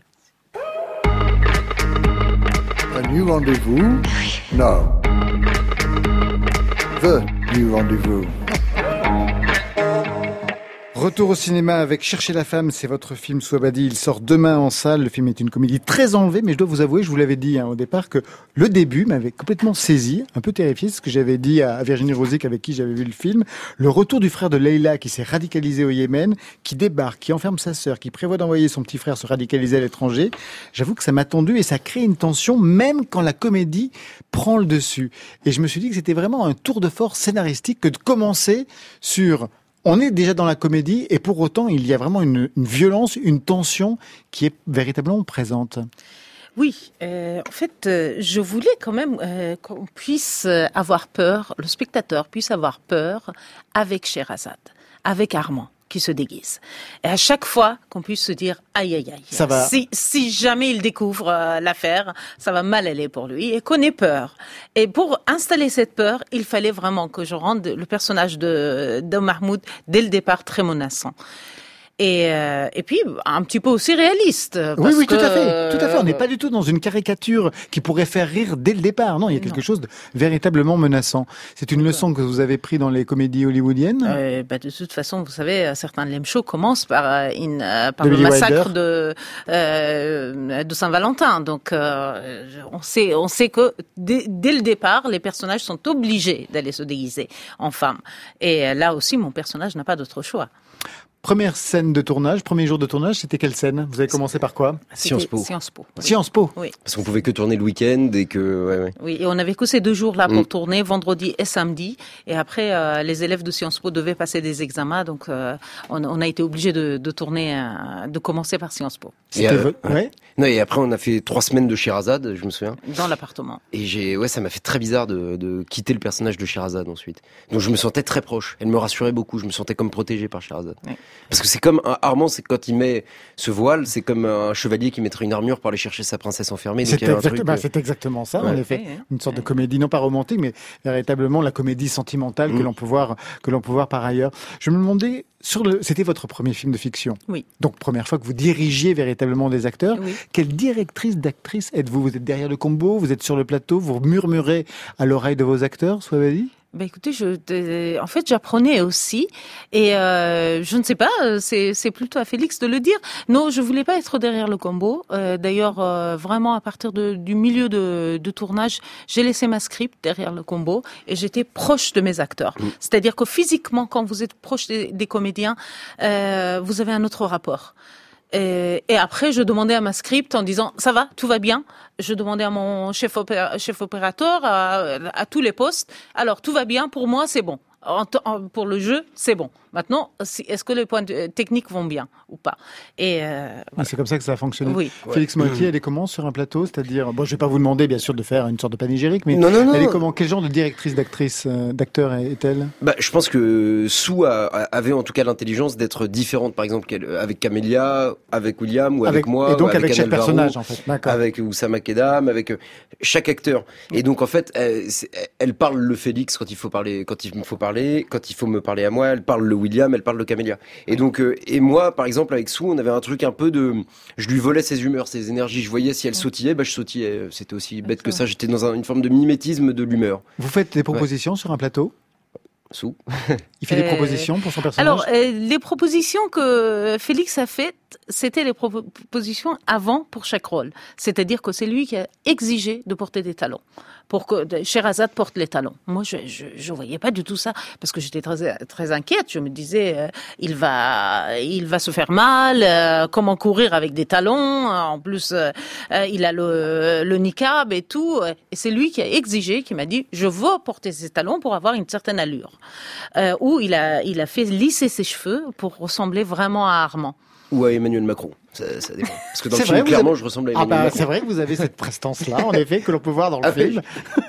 A new rendezvous? No. The new rendezvous. Retour au cinéma avec Chercher la femme, c'est votre film Swabadi. Il sort demain en salle. Le film est une comédie très enlevée, mais je dois vous avouer, je vous l'avais dit au départ, que le début m'avait complètement saisi, un peu terrifié, ce que j'avais dit à Virginie Rosic avec qui j'avais vu le film. Le retour du frère de Leïla qui s'est radicalisé au Yémen, qui débarque, qui enferme sa sœur, qui prévoit d'envoyer son petit frère se radicaliser à l'étranger. J'avoue que ça m'a tendu et ça crée une tension même quand la comédie prend le dessus. Et je me suis dit que c'était vraiment un tour de force scénaristique que de commencer sur... On est déjà dans la comédie et pour autant, il y a vraiment une violence, une tension qui est véritablement présente. Oui, en fait, je voulais quand même qu'on puisse avoir peur, le spectateur puisse avoir peur avec Sherazade, avec Armand qui se déguise. Et à chaque fois qu'on puisse se dire aïe aïe aïe, ça va. Si jamais il découvre l'affaire, ça va mal aller pour lui et qu'on ait peur. Et pour installer cette peur, il fallait vraiment que je rende le personnage de Mahmoud dès le départ très menaçant. Et puis un petit peu aussi réaliste. Parce Oui, que, tout à fait. On n'est pas du tout dans une caricature qui pourrait faire rire dès le départ. Non, il y a quelque chose de véritablement menaçant. C'est une leçon que vous avez prise dans les comédies hollywoodiennes. De toute façon, vous savez, certains Lem Show commencent par le massacre de Saint-Valentin. Donc, on sait que dès le départ, les personnages sont obligés d'aller se déguiser en femme. Et là aussi, mon personnage n'a pas d'autre choix. Première scène de tournage, premier jour de tournage, c'était quelle scène? Vous avez commencé par quoi? Sciences Po. Sciences Po. Oui. Sciences Po. Oui. Parce qu'on pouvait que tourner le week-end et que... Ouais. Oui, et on avait que ces 2 jours-là pour tourner, vendredi et samedi. Et après, les élèves de Sciences Po devaient passer des examens, donc on a été obligés de tourner, de commencer par Sciences Po. Ouais. Non, et après on a fait 3 semaines de Sherazade, je me souviens. Dans l'appartement. Et ça m'a fait très bizarre de quitter le personnage de Sherazade ensuite. Donc je me sentais très proche. Elle me rassurait beaucoup. Je me sentais comme protégé par Sherazade. Oui. Parce que c'est comme Armand, c'est quand il met ce voile, c'est comme un chevalier qui mettrait une armure pour aller chercher sa princesse enfermée. C'est exactement ça, en effet. Une sorte de comédie, non pas romantique, mais véritablement la comédie sentimentale que l'on peut voir par ailleurs. Je me demandais, c'était votre premier film de fiction. Oui. Donc première fois que vous dirigiez véritablement des acteurs. Oui. Quelle directrice d'actrice êtes-vous? Vous êtes derrière le combo, vous êtes sur le plateau, vous murmurez à l'oreille de vos acteurs, Swabadi? Écoutez, en fait, j'apprenais aussi, et je ne sais pas, c'est plutôt à Félix de le dire. Non, je voulais pas être derrière le combo. D'ailleurs, vraiment à partir du milieu de tournage, j'ai laissé ma script derrière le combo et j'étais proche de mes acteurs. C'est-à-dire que physiquement, quand vous êtes proche des comédiens, vous avez un autre rapport. Et après, je demandais à ma script en disant ça va, tout va bien. Je demandais à mon chef opérateur, à tous les postes. Alors tout va bien pour moi, c'est bon. Pour le jeu, c'est bon. Maintenant, est-ce que les points techniques vont bien ou pas? Et c'est comme ça que ça a fonctionné. Oui. Félix Moiti, elle est comment sur un plateau? C'est-à-dire, bon, je vais pas vous demander bien sûr de faire une sorte de panégyrique, mais non. Elle est comment? Quel genre de directrice, d'acteur est-elle? Je pense que Sue avait en tout cas l'intelligence d'être différente, par exemple avec Camélia, avec William ou avec moi, et donc ou avec chaque Anne Alvaro, personnage en fait. D'accord. Avec Oussama Kedam, avec chaque acteur. Et donc en fait, elle parle le Félix quand il faut parler, quand il me faut parler, quand il faut me parler à moi, elle parle le William, elle parle le Camélia. Et donc et moi par exemple avec Sue, on avait un truc un peu de, je lui volais ses humeurs, ses énergies. Je voyais si elle sautillait, je sautillais. C'était aussi bête que ça. J'étais dans une forme de mimétisme de l'humeur. Vous faites des propositions sur un plateau? Sue. Il fait des propositions pour son personnage? Alors, les propositions que Félix a faites, c'était les propositions avant pour chaque rôle. C'est-à-dire que c'est lui qui a exigé de porter des talons. Pour que Sherazade porte les talons. Moi, je voyais pas du tout ça, parce que j'étais très inquiète. Je me disais, il va se faire mal, comment courir avec des talons. En plus, il a le niqab et tout. Et c'est lui qui a exigé, qui m'a dit, je veux porter ces talons pour avoir une certaine allure. Où il a fait lisser ses cheveux pour ressembler vraiment à Armand. Ou à Emmanuel Macron, ça dépend. Parce que dans le film, clairement, je ressemble à Emmanuel Macron. C'est vrai que vous avez cette prestance-là, en effet, que l'on peut voir dans le film.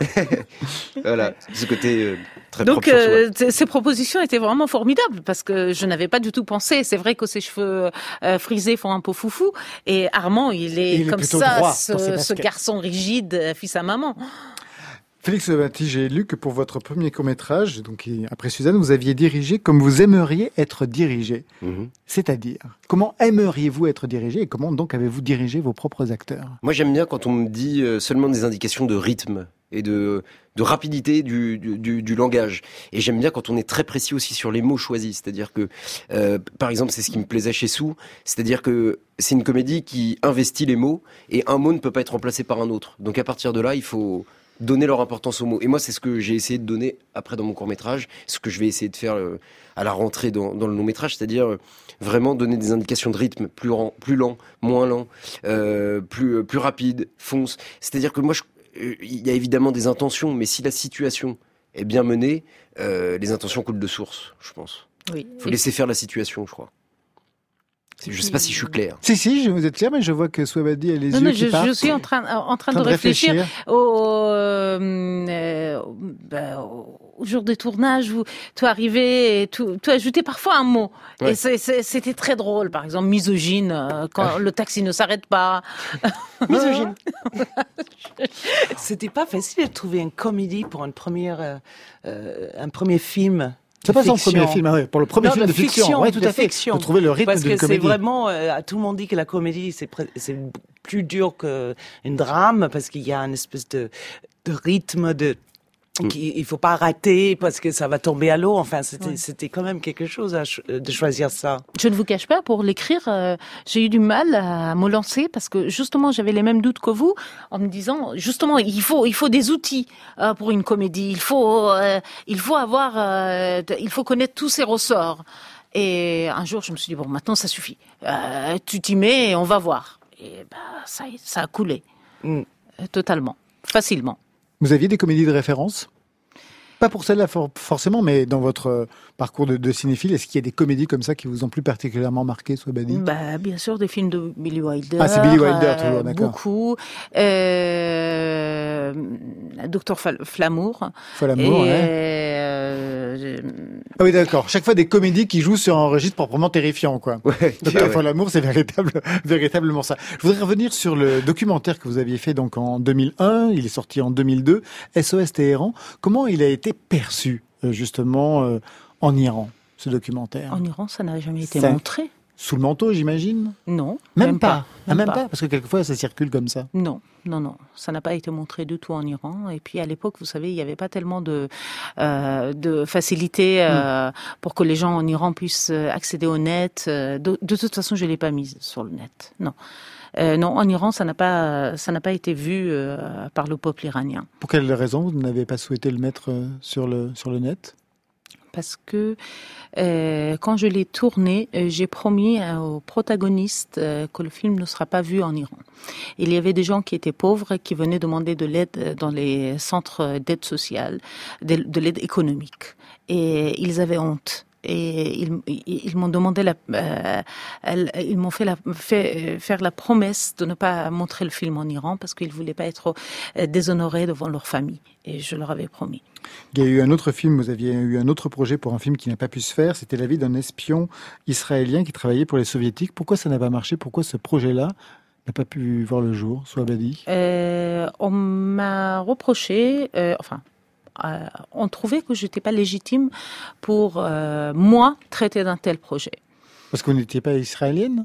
Voilà, ce côté très donc, propre sur soi. Ces propositions étaient vraiment formidables, parce que je n'avais pas du tout pensé. C'est vrai que ses cheveux frisés font un peu foufou, et Armand, il est comme ça, droit, ce garçon rigide, fils à maman. Félix Moiti, j'ai lu que pour votre premier court-métrage, donc après Suzanne, vous aviez dirigé comme vous aimeriez être dirigé. C'est-à-dire, comment aimeriez-vous être dirigé et comment donc avez-vous dirigé vos propres acteurs? Moi, j'aime bien quand on me dit seulement des indications de rythme et de rapidité du langage. Et j'aime bien quand on est très précis aussi sur les mots choisis. C'est-à-dire que, par exemple, c'est ce qui me plaisait chez Sue, c'est-à-dire que c'est une comédie qui investit les mots et un mot ne peut pas être remplacé par un autre. Donc à partir de là, il faut donner leur importance aux mots. Et moi, c'est ce que j'ai essayé de donner après dans mon court-métrage, ce que je vais essayer de faire à la rentrée dans le long-métrage, c'est-à-dire vraiment donner des indications de rythme, plus lent, moins lent, plus rapide, fonce. C'est-à-dire que moi, il y a évidemment des intentions, mais si la situation est bien menée, les intentions coulent de source, je pense. Oui. Il faut laisser faire la situation, je crois. Je ne sais pas si je suis clair. Si, vous êtes clair, mais je vois que Souabadi a les yeux qui partent. Je suis en train de réfléchir au jour des tournages où tu arrivais et tu ajoutais parfois un mot. Ouais. Et c'était très drôle, par exemple, misogyne, quand le taxi ne s'arrête pas. Misogyne. C'était pas facile de trouver une comédie pour un premier film. C'est pas son premier film, pour le premier film de fiction. Oui, tout à fait. Fiction. De trouver le rythme d'une comédie. Parce que c'est vraiment, tout le monde dit que la comédie, c'est plus dur qu'un drame, parce qu'il y a une espèce de rythme il faut pas rater parce que ça va tomber à l'eau. Enfin, c'était quand même quelque chose de choisir ça. Je ne vous cache pas, pour l'écrire, j'ai eu du mal à me lancer parce que justement, j'avais les mêmes doutes que vous en me disant, justement, il faut des outils pour une comédie. Il faut connaître tous ses ressorts. Et un jour, je me suis dit, bon, maintenant, ça suffit. Tu t'y mets et on va voir. Et ça a coulé. Totalement. Facilement. Vous aviez des comédies de référence? Pas pour celle-là forcément, mais dans votre parcours de cinéphile, est-ce qu'il y a des comédies comme ça qui vous ont plus particulièrement marqué, Souabadi? Bien sûr, des films de Billy Wilder. Ah, c'est Billy Wilder, toujours, d'accord. Beaucoup. Docteur Flamour. Flamour, Ah oui, d'accord. Chaque fois des comédies qui jouent sur un registre proprement terrifiant, quoi. Ouais. Docteur Flamour, c'est véritablement ça. Je voudrais revenir sur le documentaire que vous aviez fait donc en 2001. Il est sorti en 2002. SOS Téhéran. Comment il a été perçu, justement, en Iran, ce documentaire? En Iran, ça n'a jamais été montré. Sous le manteau, j'imagine? Non. Même pas. Même pas. Parce que quelquefois, ça circule comme ça. Non. Ça n'a pas été montré du tout en Iran. Et puis, à l'époque, vous savez, il n'y avait pas tellement de facilité pour que les gens en Iran puissent accéder au net. De toute façon, je ne l'ai pas mise sur le net. Non. Non, en Iran, ça n'a pas été vu par le peuple iranien. Pour quelle raison vous n'avez pas souhaité le mettre sur le net? parce que quand je l'ai tourné, j'ai promis aux protagonistes que le film ne sera pas vu en Iran. Il y avait des gens qui étaient pauvres et qui venaient demander de l'aide dans les centres d'aide sociale, de l'aide économique. Et ils avaient honte. Et ils m'ont demandé ils m'ont fait faire la promesse de ne pas montrer le film en Iran parce qu'ils voulaient pas être déshonorés devant leur famille. Et je leur avais promis. Il y a eu un autre film, vous aviez eu un autre projet pour un film qui n'a pas pu se faire, c'était la vie d'un espion israélien qui travaillait pour les soviétiques. Pourquoi ça n'a pas marché? Pourquoi ce projet-là n'a pas pu voir le jour, Souabadi? On m'a reproché, on trouvait que j'étais pas légitime pour moi traiter d'un tel projet. Parce que vous n'étiez pas israélienne?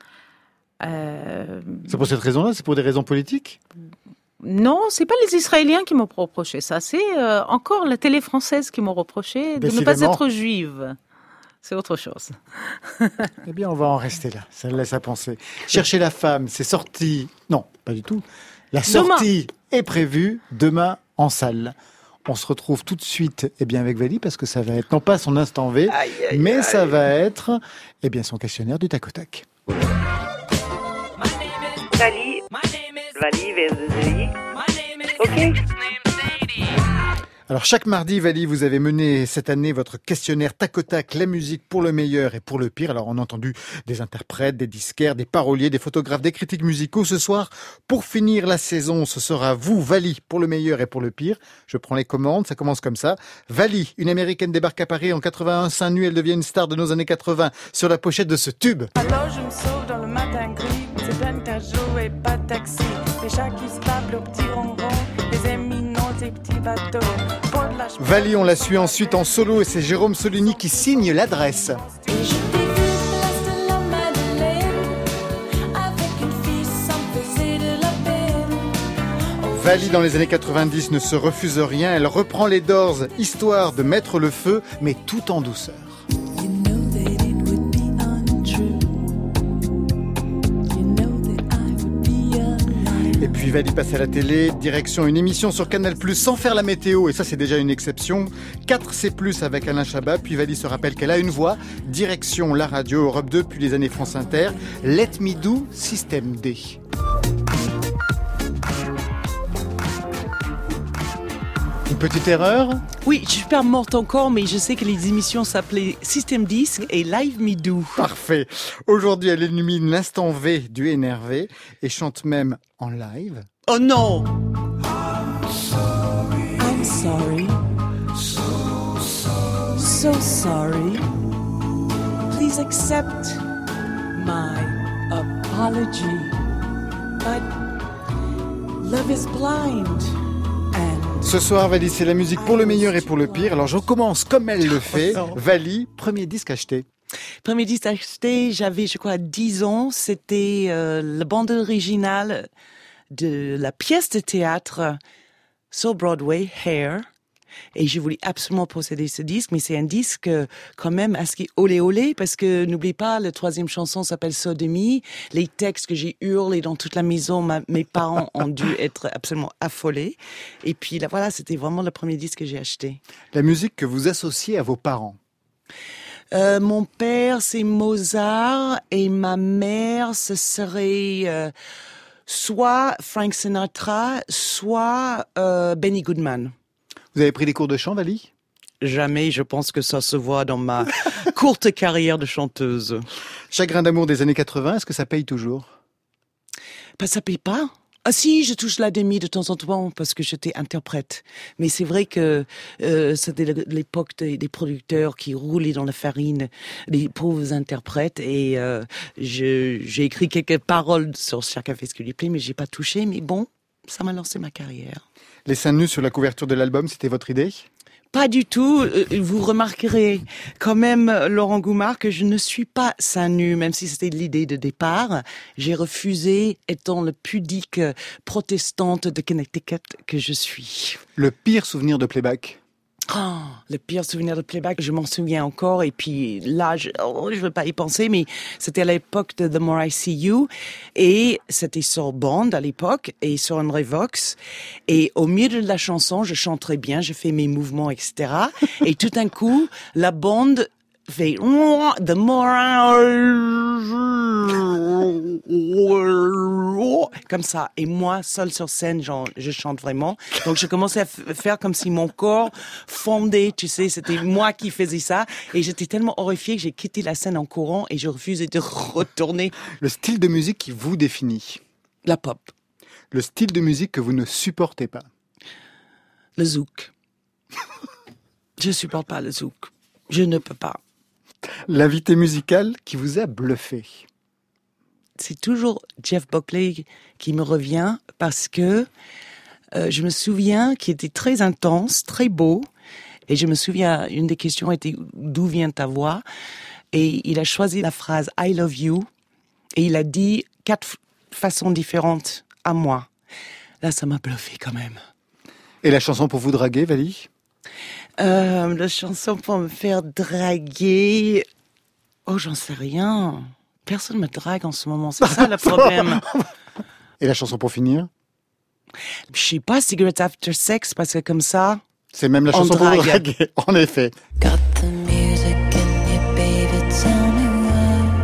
C'est pour cette raison-là? C'est pour des raisons politiques? Non, c'est pas les Israéliens qui m'ont reproché ça. C'est encore la télé française qui m'ont reproché de ne pas être juive. C'est autre chose. Eh bien, on va en rester là. Ça laisse à penser. Chercher la femme, c'est sorti. Non, pas du tout. La sortie est prévue demain en salle. On se retrouve tout de suite avec Vali parce que ça va être non pas son instant V, mais ça va être son questionnaire du tac au tac. Vali versus Vali. Ok. Alors chaque mardi, Vali, vous avez mené cette année votre questionnaire tac au tac, la musique pour le meilleur et pour le pire. Alors on a entendu des interprètes, des disquaires, des paroliers, des photographes, des critiques musicaux. Ce soir, pour finir la saison, ce sera vous, Vali, pour le meilleur et pour le pire. Je prends les commandes, ça commence comme ça. Vali, une américaine débarque à Paris en 81, seins nus, elle devient une star de nos années 80 sur la pochette de ce tube. Alors je me sauve dans le matin gris, c'est Pentajo et pas de taxi. Les chats qui se tablent au petit ronron, les éminents et petits bateaux. Vali, on la suit ensuite en solo et c'est Jérôme Solini qui signe l'adresse. Vali, dans les années 90, ne se refuse rien. Elle reprend les Doors, histoire de mettre le feu, mais tout en douceur. Et puis Vali passe à la télé, direction une émission sur Canal+, sans faire la météo, et ça c'est déjà une exception. 4C+, avec Alain Chabat, puis Vali se rappelle qu'elle a une voix, direction la radio, Europe 2, puis les années France Inter. Let Me Do, Système D. Une petite erreur? Oui, je suis pas morte encore, mais je sais que les émissions s'appelaient System Disc et Live Me Do. Parfait. Aujourd'hui, elle illumine l'instant V du énervé et chante même en live. Oh non! I'm sorry. So sorry. Please accept my apology. But love is blind. Ce soir, Vali, c'est la musique pour le meilleur et pour le pire. Alors, je commence comme elle le fait. Vali, premier disque acheté. Premier disque acheté, j'avais, je crois, 10 ans. C'était la bande originale de la pièce de théâtre sur Broadway, Hair. Et je voulais absolument posséder ce disque, mais c'est un disque quand même assez olé olé, parce que n'oublie pas, la troisième chanson s'appelle Sodomie. Les textes que j'ai hurlés dans toute la maison, mes parents ont dû être absolument affolés. Et puis là, voilà, c'était vraiment le premier disque que j'ai acheté. La musique que vous associez à vos parents? Mon père, c'est Mozart, et ma mère, ce serait soit Frank Sinatra, soit Benny Goodman. Vous avez pris des cours de chant, Vali? Jamais, je pense que ça se voit dans ma courte carrière de chanteuse. Chagrin d'amour des années 80, est-ce que ça paye toujours? Ça paye pas. Ah si, je touche la demi de temps en temps parce que j'étais interprète. Mais c'est vrai que c'était l'époque des producteurs qui roulaient dans la farine, les pauvres interprètes. Et j'ai écrit quelques paroles sur Chacun fait ce qui lui plaît, mais j'ai pas touché. Mais bon, ça m'a lancé ma carrière. Les seins nus sur la couverture de l'album, c'était votre idée? Pas du tout. Vous remarquerez quand même, Laurent Goumard, que je ne suis pas seins nus, même si c'était l'idée de départ. J'ai refusé, étant le pudique protestante de Connecticut que je suis. Le pire souvenir de playback? Le pire souvenir de playback, je m'en souviens encore. Et puis là, je veux pas y penser, mais c'était à l'époque de The More I See You. Et c'était sur bande à l'époque et sur un Revox. Et au milieu de la chanson, je chante très bien, je fais mes mouvements, etc. Et tout d'un coup, la bande fait The More comme ça. Et moi, seule sur scène, je chante vraiment. Donc, je commençais à faire comme si mon corps fondait, tu sais, c'était moi qui faisais ça. Et j'étais tellement horrifiée que j'ai quitté la scène en courant et je refusais de retourner. Le style de musique qui vous définit? La pop. Le style de musique que vous ne supportez pas? Le zouk. Je supporte pas le zouk. Je ne peux pas. L'invité musical qui vous a bluffé? C'est toujours Jeff Buckley qui me revient parce que je me souviens qu'il était très intense, très beau. Et je me souviens, une des questions était « D'où vient ta voix ?» Et il a choisi la phrase « I love you » et il a dit 4 façons différentes à moi. Là, ça m'a bluffé quand même. Et la chanson pour vous draguer, Vali? La chanson pour me faire draguer... Oh, j'en sais rien. Personne me drague en ce moment, c'est ça le problème. Et la chanson pour finir? Je sais pas, Cigarettes After Sex, parce que comme ça... C'est même la chanson pour vous draguer, en effet. Got the music in your baby, tell me why.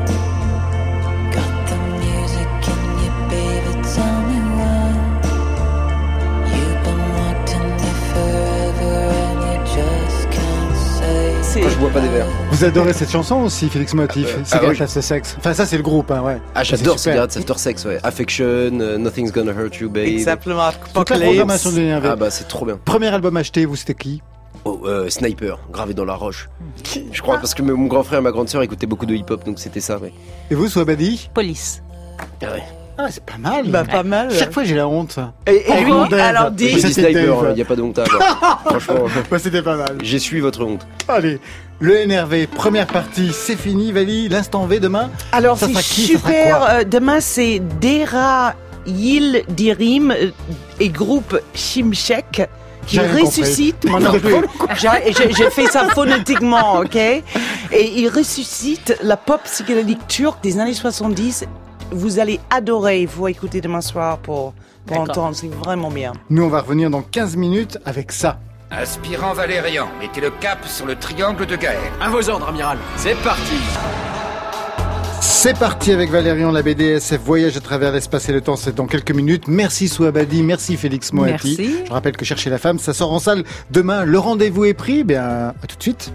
Got the music in your baby, tell me why. You've been wanting me forever and you just can't say. Moi, je bois pas des verres. Vous adorez cette chanson aussi, Félix Moatif, Cigarettes After Sex. Enfin, ça, c'est le groupe, hein, ouais. Ah, j'adore Cigarettes After Sex, ouais. Affection, Nothing's Gonna Hurt You, Babe. Exactement. Toute la programmation de l'Énervé. Ah bah, c'est trop bien. Premier album acheté, vous, c'était qui? Sniper, gravé dans la roche. Je crois, parce que mon grand frère et ma grande sœur écoutaient beaucoup de hip-hop, donc c'était ça, ouais. Et vous, Souabadi? Police. Ah ouais. Ah, c'est pas mal. Bah, pas mal. Chaque fois, j'ai la honte. Et lui, alors dis... J'ai dit Sniper, il n'y a pas de honte à avoir. Franchement. Bah, c'était pas mal. J'essuie votre honte. Allez, le NRV, première partie, c'est fini, Vali. L'instant V, demain. Alors, ça c'est sera qui, super. Demain, c'est Dera Yildirim et groupe Shimshek qui ressuscite. J'ai fait ça phonétiquement, ok? Et il ressuscite la pop psychédélique turque des années 70. Vous allez adorer. Il faut écouter demain soir pour entendre. C'est vraiment bien. Nous, on va revenir dans 15 minutes avec ça. Aspirant Valérian, mettez le cap sur le triangle de Gaël. À vos ordres, amiral. C'est parti. C'est parti avec Valérian, la BDSF Voyage à travers l'espace et le temps, c'est dans quelques minutes. Merci Souabadi, merci Félix Moati. Merci. Je rappelle que Chercher la femme, ça sort en salle demain. Le rendez-vous est pris, bien à tout de suite.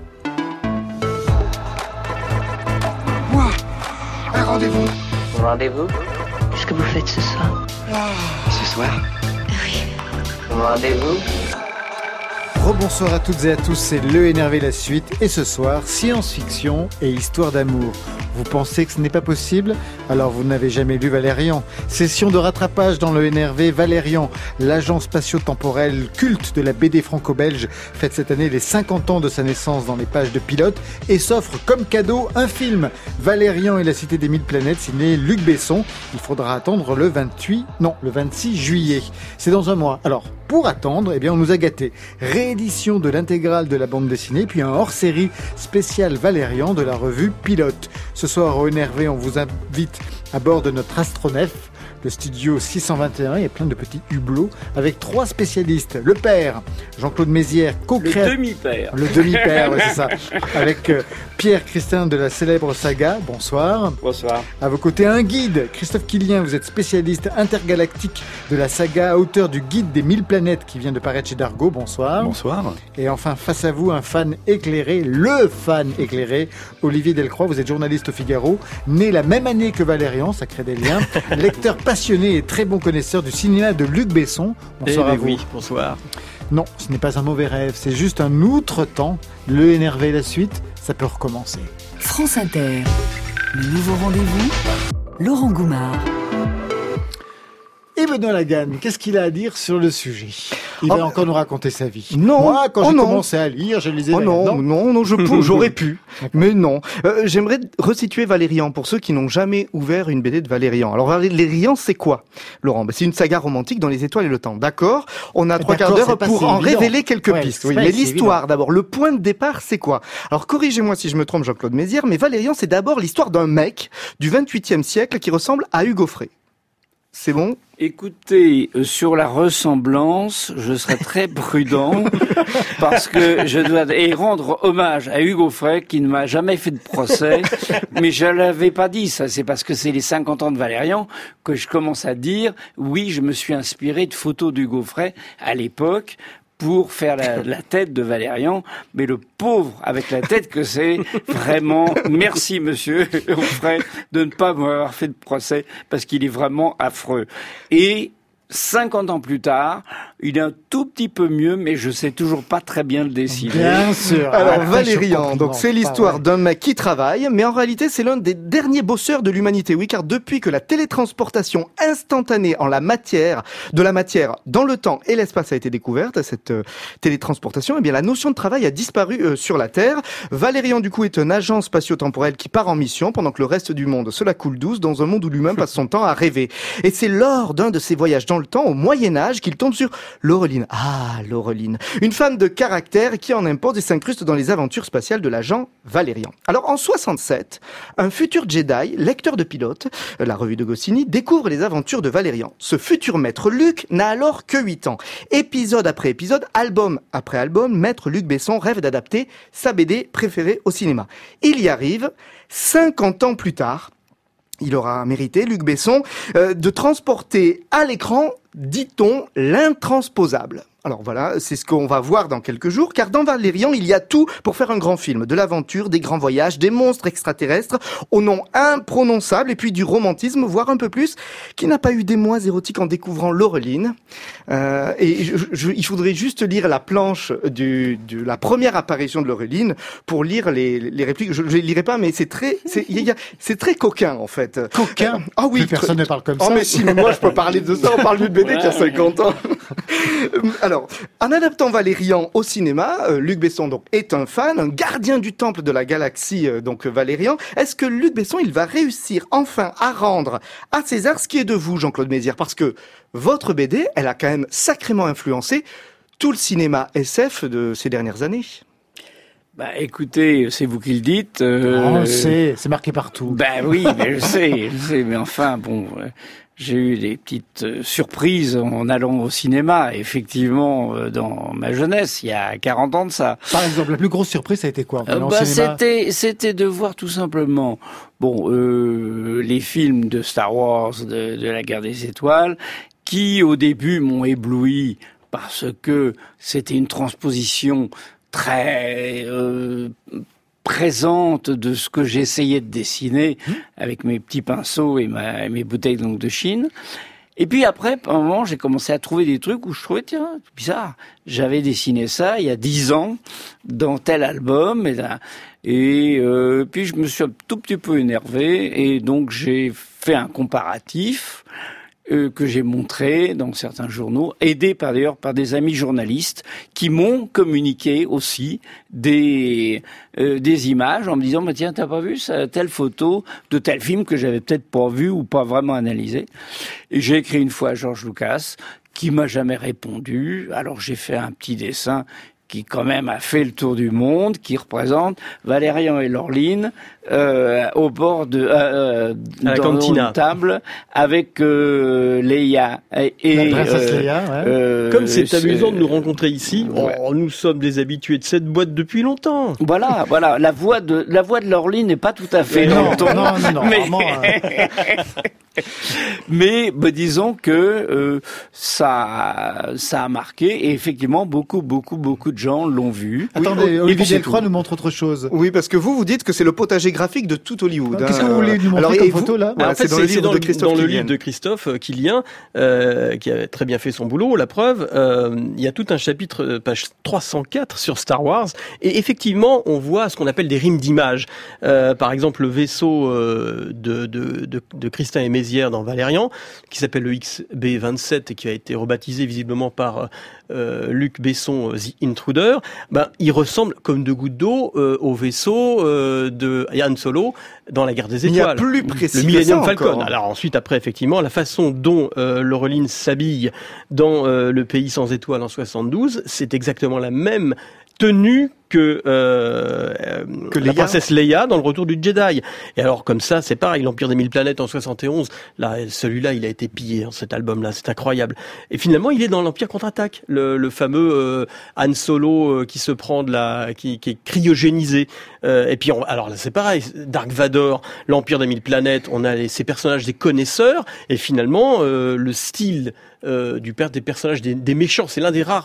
Moi, un rendez-vous. Rendez-vous? Qu'est-ce que vous faites ce soir? Ce soir? Oui. Rendez-vous? Rebonsoir à toutes et à tous, c'est Le Énervé la suite. Et ce soir, science-fiction et histoire d'amour. Vous pensez que ce n'est pas possible? Alors vous n'avez jamais lu Valérian. Session de rattrapage dans Le Énervé. Valérian, l'agent spatio-temporel culte de la BD franco-belge, fête cette année les 50 ans de sa naissance dans les pages de Pilote et s'offre comme cadeau un film. Valérian et la Cité des Mille Planètes, signé Luc Besson. Il faudra attendre le 26 juillet. C'est dans un mois. Alors, pour attendre, eh bien, on nous a gâtés. Réédition de l'intégrale de la bande dessinée, puis un hors-série spécial Valérian de la revue Pilote. Ce soir, au NRV, on vous invite à bord de notre astronef, le studio 621. Il y a plein de petits hublots avec 3 spécialistes. Le père, Jean-Claude Mézières, co-créateur. Le demi-père. Le demi-père, oui, c'est ça. Avec Pierre Christin de la célèbre saga. Bonsoir. Bonsoir. À vos côtés, un guide. Christophe Quillien, vous êtes spécialiste intergalactique de la saga, auteur du guide des 1000 planètes qui vient de paraître chez Dargaud. Bonsoir. Bonsoir. Et enfin, face à vous, un fan éclairé, le fan éclairé, Olivier Delcroix. Vous êtes journaliste au Figaro, né la même année que Valérian, ça crée des liens. Lecteur passionné et très bon connaisseur du cinéma de Luc Besson. Bonsoir à vous. Oui, bonsoir. Non, ce n'est pas un mauvais rêve, c'est juste un outre-temps. Le NRV, la suite, ça peut recommencer. France Inter, le nouveau rendez-vous, Laurent Goumard. Et Benoît Laganne, qu'est-ce qu'il a à dire sur le sujet? Il va encore nous raconter sa vie. Non. Moi, quand j'ai commencé à lire, je lisais. Non, j'aurais pu. Mais non. J'aimerais resituer Valérian pour ceux qui n'ont jamais ouvert une BD de Valérian. Alors Valérian, c'est quoi, Laurent? C'est une saga romantique dans les étoiles et le temps. D'accord? On a 3/4 d'heure pour en révéler quelques pistes. Oui, mais l'histoire, d'abord, le point de départ, c'est quoi? Alors corrigez-moi si je me trompe, Jean-Claude Mézières, mais Valérian, c'est d'abord l'histoire d'un mec du 28e siècle qui ressemble à Hugo Frey. C'est bon? Écoutez, sur la ressemblance, je serais très prudent parce que je dois rendre hommage à Hugo Frey qui ne m'a jamais fait de procès, mais je l'avais pas dit ça. C'est parce que c'est les 50 ans de Valérian que je commence à dire oui, je me suis inspiré de photos d'Hugo Frey à l'époque pour faire la tête de Valérian, mais le pauvre avec la tête que c'est, vraiment, merci monsieur Frey de ne pas m'avoir fait de procès, parce qu'il est vraiment affreux. Et 50 ans plus tard, il est un tout petit peu mieux, mais je sais toujours pas très bien le dessiner. Bien sûr. Alors Valérian, donc c'est l'histoire d'un mec qui travaille, mais en réalité c'est l'un des derniers bosseurs de l'humanité. Oui, car depuis que la télétransportation instantanée de la matière dans le temps et l'espace a été découverte, cette télétransportation, eh bien la notion de travail a disparu sur la Terre. Valérian du coup est un agent spatio-temporel qui part en mission pendant que le reste du monde se la coule douce dans un monde où l'humain passe son temps à rêver. Et c'est lors d'un de ses voyages dans le temps, au Moyen-Âge, qu'il tombe sur Laureline. Ah, Laureline. Une femme de caractère qui en impose et s'incruste dans les aventures spatiales de l'agent Valérian. Alors, en 67, un futur Jedi, lecteur de pilote, la revue de Goscinny, découvre les aventures de Valérian. Ce futur maître Luc n'a alors que 8 ans. Épisode après épisode, album après album, maître Luc Besson rêve d'adapter sa BD préférée au cinéma. Il y arrive 50 ans plus tard. Il aura mérité, Luc Besson, de transporter à l'écran, dit-on, l'intransposable. Alors voilà, c'est ce qu'on va voir dans quelques jours, car dans Valérian, il y a tout pour faire un grand film. De l'aventure, des grands voyages, des monstres extraterrestres, au nom imprononçable, et puis du romantisme, voire un peu plus, qui n'a pas eu d'émoi érotique en découvrant Laureline. Il faudrait juste lire la planche de la première apparition de Laureline pour lire les répliques. Je les lirai pas, mais c'est très coquin, en fait. Coquin? Ah oui. Plus personne ne parle comme ça. Oh mais si, mais moi je peux parler de ça, on parle d'une BD qui a 50 ans. Alors, en adaptant Valérian au cinéma, Luc Besson donc est un fan, un gardien du temple de la galaxie, donc Valérian. Est-ce que Luc Besson, il va réussir enfin à rendre à César ce qui est de vous, Jean-Claude Mézières? Parce que votre BD, elle a quand même sacrément influencé tout le cinéma SF de ces dernières années. Bah écoutez, c'est vous qui le dites. C'est marqué partout. Bah oui, mais je sais, mais enfin bon. J'ai eu des petites surprises en allant au cinéma, effectivement, dans ma jeunesse, il y a 40 ans de ça. Par exemple, la plus grosse surprise, ça a été quoi? C'était de voir tout simplement, les films de Star Wars, de la Guerre des Étoiles, qui au début m'ont ébloui parce que c'était une transposition très présente de ce que j'essayais de dessiner avec mes petits pinceaux et mes bouteilles donc de Chine. Et puis après, à un moment, j'ai commencé à trouver des trucs où je trouvais, tiens, bizarre. J'avais dessiné ça il y a 10 ans dans tel album. Et puis je me suis un tout petit peu énervé et donc j'ai fait un comparatif que j'ai montré dans certains journaux, aidé d'ailleurs par des amis journalistes qui m'ont communiqué aussi des images en me disant tiens, t'as pas vu ça, telle photo de tel film que j'avais peut-être pas vu ou pas vraiment analysé. Et j'ai écrit une fois à George Lucas qui m'a jamais répondu. Alors j'ai fait un petit dessin qui quand même a fait le tour du monde, qui représente Valérian et Laureline au bord de la cantina, une table avec Leia et la princesse Leia. Ouais. Comme c'est amusant de nous rencontrer ici, nous sommes des habitués de cette boîte depuis longtemps. Voilà, la voix de Laureline n'est pas tout à fait dans le ton. Non, mais... vraiment. Mais disons que ça a marqué et effectivement beaucoup de gens l'ont vu. Attendez, Olivier Delcroix nous montre autre chose. Oui, parce que vous dites que c'est le potager graphique de tout Hollywood. Qu'est-ce que vous voulez nous montrer comme photo là? En fait, c'est dans le livre de Christophe Killian, qui a très bien fait son boulot. La preuve, il y a tout un chapitre, page 304 sur Star Wars, et effectivement, on voit ce qu'on appelle des rimes d'images. Par exemple, le vaisseau de Christin et Mézières dans Valérian, qui s'appelle le XB-27 et qui a été rebaptisé visiblement par Luc Besson, The Intruder, il ressemble comme deux gouttes d'eau au vaisseau de Han Solo dans la Guerre des Étoiles. Il y a plus précis le Millennium Falcon. Falcon. Alors ensuite, après, effectivement, la façon dont Laureline s'habille dans Le Pays sans étoiles en 72, c'est exactement la même tenue que la princesse Leia dans le Retour du Jedi. Et alors comme ça, c'est pareil, l'Empire des 1000 planètes en 71, là, celui-là, il a été pillé, cet album-là, c'est incroyable. Et finalement, il est dans l'Empire contre-attaque, le fameux Han Solo qui se prend qui est cryogénisé. Et puis, alors là, c'est pareil, Dark Vador, l'Empire des 1000 planètes, on a ces personnages des connaisseurs, et finalement, le style des personnages des méchants, c'est l'un des rares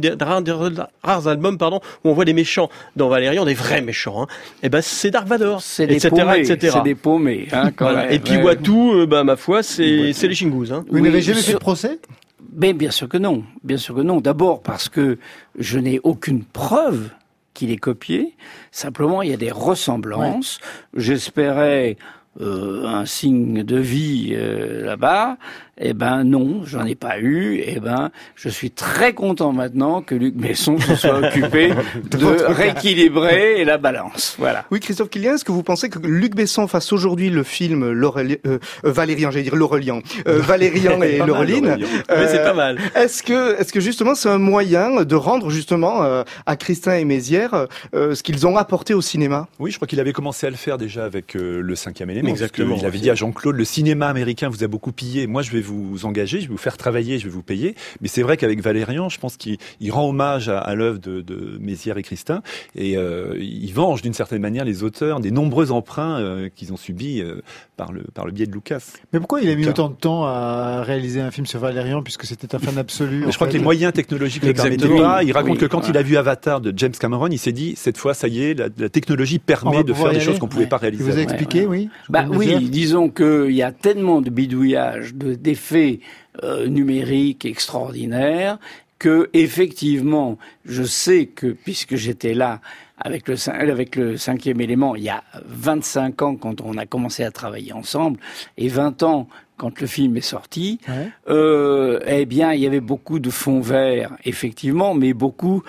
albums, où on voit des méchants dans Valérian, des vrais méchants, c'est Dark Vador, c'est des paumés, c'est des paumés, quand voilà. même. Et puis Wattu, ma foi, c'est les Shingus. Vous n'avez jamais fait de procès? Mais bien sûr que non. D'abord parce que je n'ai aucune preuve qu'il est copié. Simplement, il y a des ressemblances. Ouais. J'espérais un signe de vie là-bas. Non, j'en ai pas eu. Je suis très content maintenant que Luc Besson se soit occupé de rééquilibrer la balance. Voilà. Oui, Christophe Killian, est-ce que vous pensez que Luc Besson fasse aujourd'hui le film Valérian, j'allais dire Laurelien, Valérian et Laureline? Mais c'est pas mal. Est-ce que justement c'est un moyen de rendre justement à Christin et Mézières ce qu'ils ont apporté au cinéma? Oui, je crois qu'il avait commencé à le faire déjà avec le 5e élément. Exactement. Il avait dit à Jean-Claude, le cinéma américain vous a beaucoup pillé. Moi, je vais vous engager, je vais vous faire travailler, je vais vous payer. Mais c'est vrai qu'avec Valérian, je pense qu'il rend hommage à l'œuvre de Mézières et Christin, et il venge d'une certaine manière les auteurs des nombreux emprunts qu'ils ont subis par le biais de Lucas. Mais pourquoi il a mis autant de temps à réaliser un film sur Valérian, puisque c'était un fan absolu? Je crois que les moyens technologiques le permettaient pas. Il raconte que quand il a vu Avatar de James Cameron, il s'est dit, cette fois, ça y est, la technologie permet de faire des choses qu'on pouvait pas réaliser. Il vous a expliqué, oui? Oui, disons qu'il y a tellement de bidouillage, d'effets numériques extraordinaires, que effectivement, je sais que, puisque j'étais là avec le 5e élément, il y a 25 ans quand on a commencé à travailler ensemble, et 20 ans quand le film est sorti, il y avait beaucoup de fonds verts, effectivement, mais beaucoup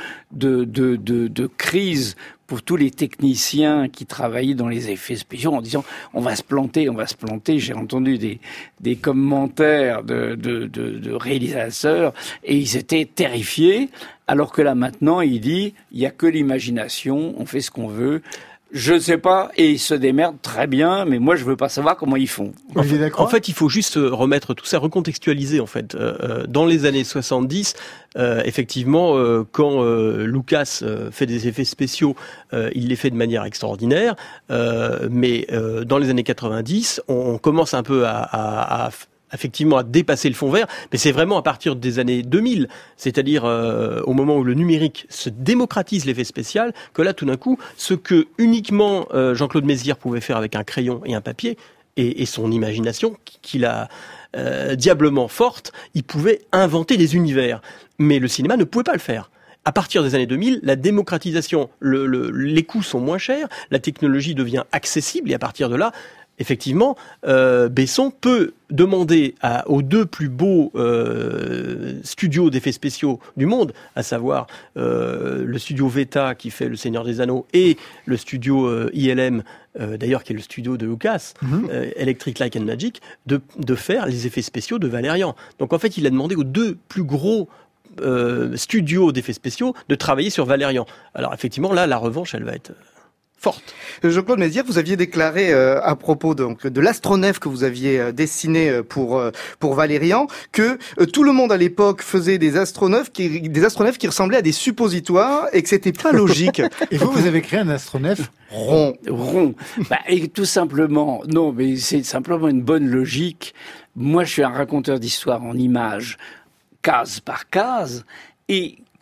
de crises pour tous les techniciens qui travaillaient dans les effets spéciaux en disant on va se planter. J'ai entendu des commentaires de réalisateurs et ils étaient terrifiés, alors que là maintenant il dit il y a que l'imagination, on fait ce qu'on veut. Je ne sais pas, et ils se démerdent très bien, mais moi je veux pas savoir comment ils font. En fait, il faut juste remettre tout ça, recontextualiser en fait. Dans les années 70, effectivement, quand Lucas fait des effets spéciaux, il les fait de manière extraordinaire, mais dans les années 90, on commence un peu effectivement à dépasser le fond vert, mais c'est vraiment à partir des années 2000, c'est-à-dire au moment où le numérique se démocratise l'effet spécial, que là tout d'un coup, ce que uniquement Jean-Claude Mézières pouvait faire avec un crayon et un papier, et son imagination qu'il a diablement forte, il pouvait inventer des univers. Mais le cinéma ne pouvait pas le faire. À partir des années 2000, la démocratisation, les coûts sont moins chers, la technologie devient accessible, et à partir de là, effectivement, Besson peut demander aux deux plus beaux studios d'effets spéciaux du monde, à savoir le studio Veta qui fait Le Seigneur des Anneaux et le studio ILM, d'ailleurs qui est le studio de Lucas, Electric Light and Magic, de faire les effets spéciaux de Valérian. Donc en fait, il a demandé aux deux plus gros studios d'effets spéciaux de travailler sur Valérian. Alors effectivement, là, la revanche, elle va être forte. Jean-Claude Mézières, vous aviez déclaré à propos de l'astronef que vous aviez dessiné pour Valérian que tout le monde à l'époque faisait des astronefs qui ressemblaient à des suppositoires et que c'était pas logique. Et vous avez créé un astronef rond. Et tout simplement, non, mais c'est simplement une bonne logique. Moi, je suis un raconteur d'histoire en images, case par case, et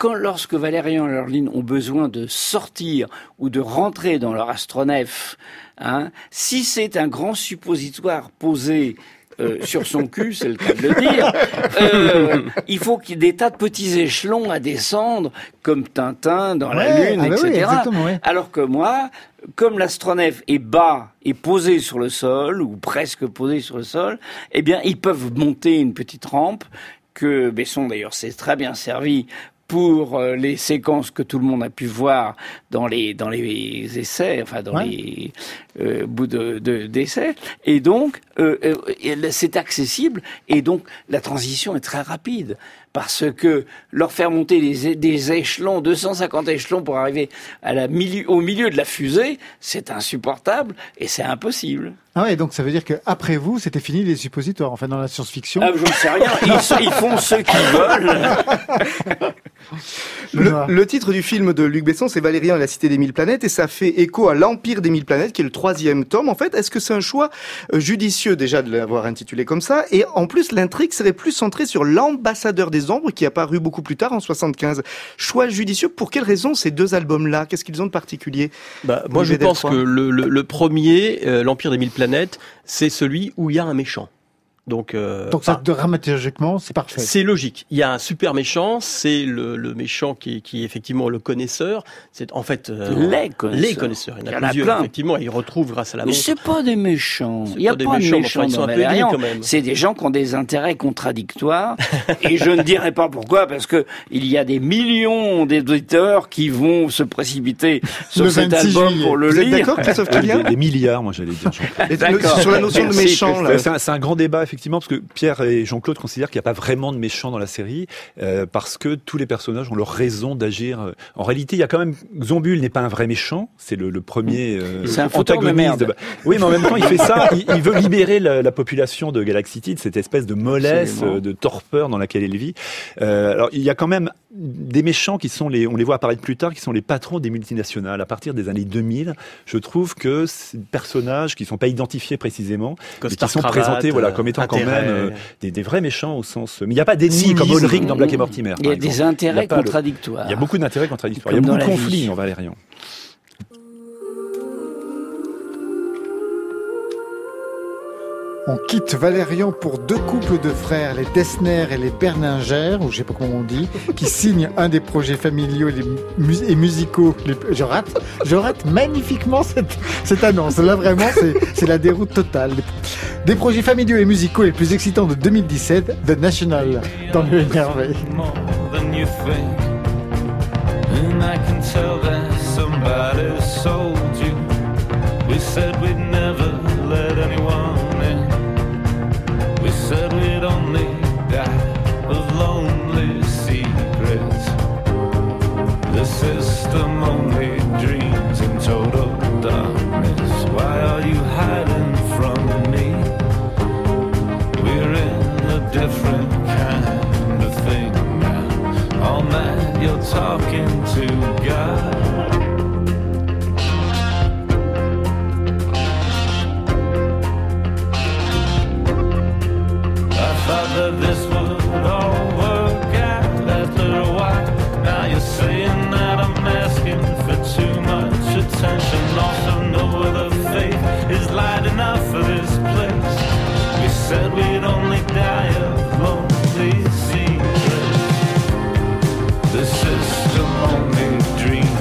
lorsque Valérian et Lorline ont besoin de sortir ou de rentrer dans leur astronef, si c'est un grand suppositoire posé sur son cul, c'est le cas de le dire, il faut qu'il y ait des tas de petits échelons à descendre, comme Tintin dans la Lune, etc. Oui, alors que moi, comme l'astronef est bas et posé sur le sol, ou presque posé sur le sol, eh bien, ils peuvent monter une petite rampe que Besson, d'ailleurs, s'est très bien servi pour les séquences que tout le monde a pu voir dans les essais, enfin dans les bouts d'essais. Et donc, c'est accessible. Et donc, la transition est très rapide. Parce que leur faire monter des échelons, 250 échelons pour arriver au milieu de la fusée, c'est insupportable et c'est impossible. Ah ouais, donc ça veut dire qu'après vous, c'était fini les suppositoires, enfin dans la science-fiction. Ah, j'en sais rien, ils font ce qu'ils veulent. Le titre du film de Luc Besson, c'est Valérian et la Cité des Mille Planètes, et ça fait écho à l'Empire des Mille Planètes, qui est le 3e tome. En fait, est-ce que c'est un choix judicieux déjà de l'avoir intitulé comme ça? Et en plus, l'intrigue serait plus centrée sur l'ambassadeur des ombres, qui est apparu beaucoup plus tard, en 75. Choix judicieux, pour quelles raisons ces deux albums-là? Qu'est-ce qu'ils ont de particulier? Moi, je pense que le premier, l'Empire des Mille Planètes, c'est celui où il y a un méchant. Donc ça, dramaturgiquement, c'est parfait. C'est logique. Il y a un super méchant, c'est le méchant qui est effectivement le connaisseur. C'est en fait les connaisseurs. Il y en a plusieurs, effectivement. Ils retrouvent grâce à la montre. Mais c'est pas des méchants. Il y a pas de méchants dans Valérian. C'est des gens qui ont des intérêts contradictoires. Et je ne dirais pas pourquoi, parce que il y a des millions d'éditeurs qui vont se précipiter sur cet album pour le lire. Vous êtes d'accord, Christophe Killian? Des milliards, moi j'allais dire. Sur la notion de méchant, là. C'est un grand débat. Effectivement, parce que Pierre et Jean-Claude considèrent qu'il n'y a pas vraiment de méchants dans la série, parce que tous les personnages ont leur raison d'agir. En réalité, il y a quand même... Zombule n'est pas un vrai méchant, c'est le premier c'est un fauteur de merde. Oui, mais en même temps, il fait ça, il veut libérer la population de Galaxy City, de cette espèce de mollesse, de torpeur dans laquelle elle vit. Alors, il y a quand même des méchants qui sont on les voit apparaître plus tard, qui sont les patrons des multinationales. À partir des années 2000, je trouve que c'est des personnages qui ne sont pas identifiés précisément, mais qui sont présentés comme étant quand même des vrais méchants au sens... Mais il n'y a pas d'ennemis comme Ulrich dans Black et Mortimer. Il y a des intérêts contradictoires. Il y a beaucoup d'intérêts contradictoires. Il y a beaucoup de conflits en Valérian. On quitte Valérian pour deux couples de frères, les Dessner et les Berninger, ou je sais pas comment on dit, qui signent un des projets familiaux et musicaux. Je rate magnifiquement cette annonce. Là, vraiment, c'est la déroute totale. Des projets familiaux et musicaux les plus excitants de 2017, The National, dans le énervé. Said we'd only die of lonely secrets. The system only dreams in total darkness. Why are you hiding from me? We're in a different kind of thing now. All night you're talking to God. That this would all work out after a while. Now you're saying that I'm asking for too much attention. Also no other faith is light enough for this place. We said we'd only die of lonely secrets. The system only dreams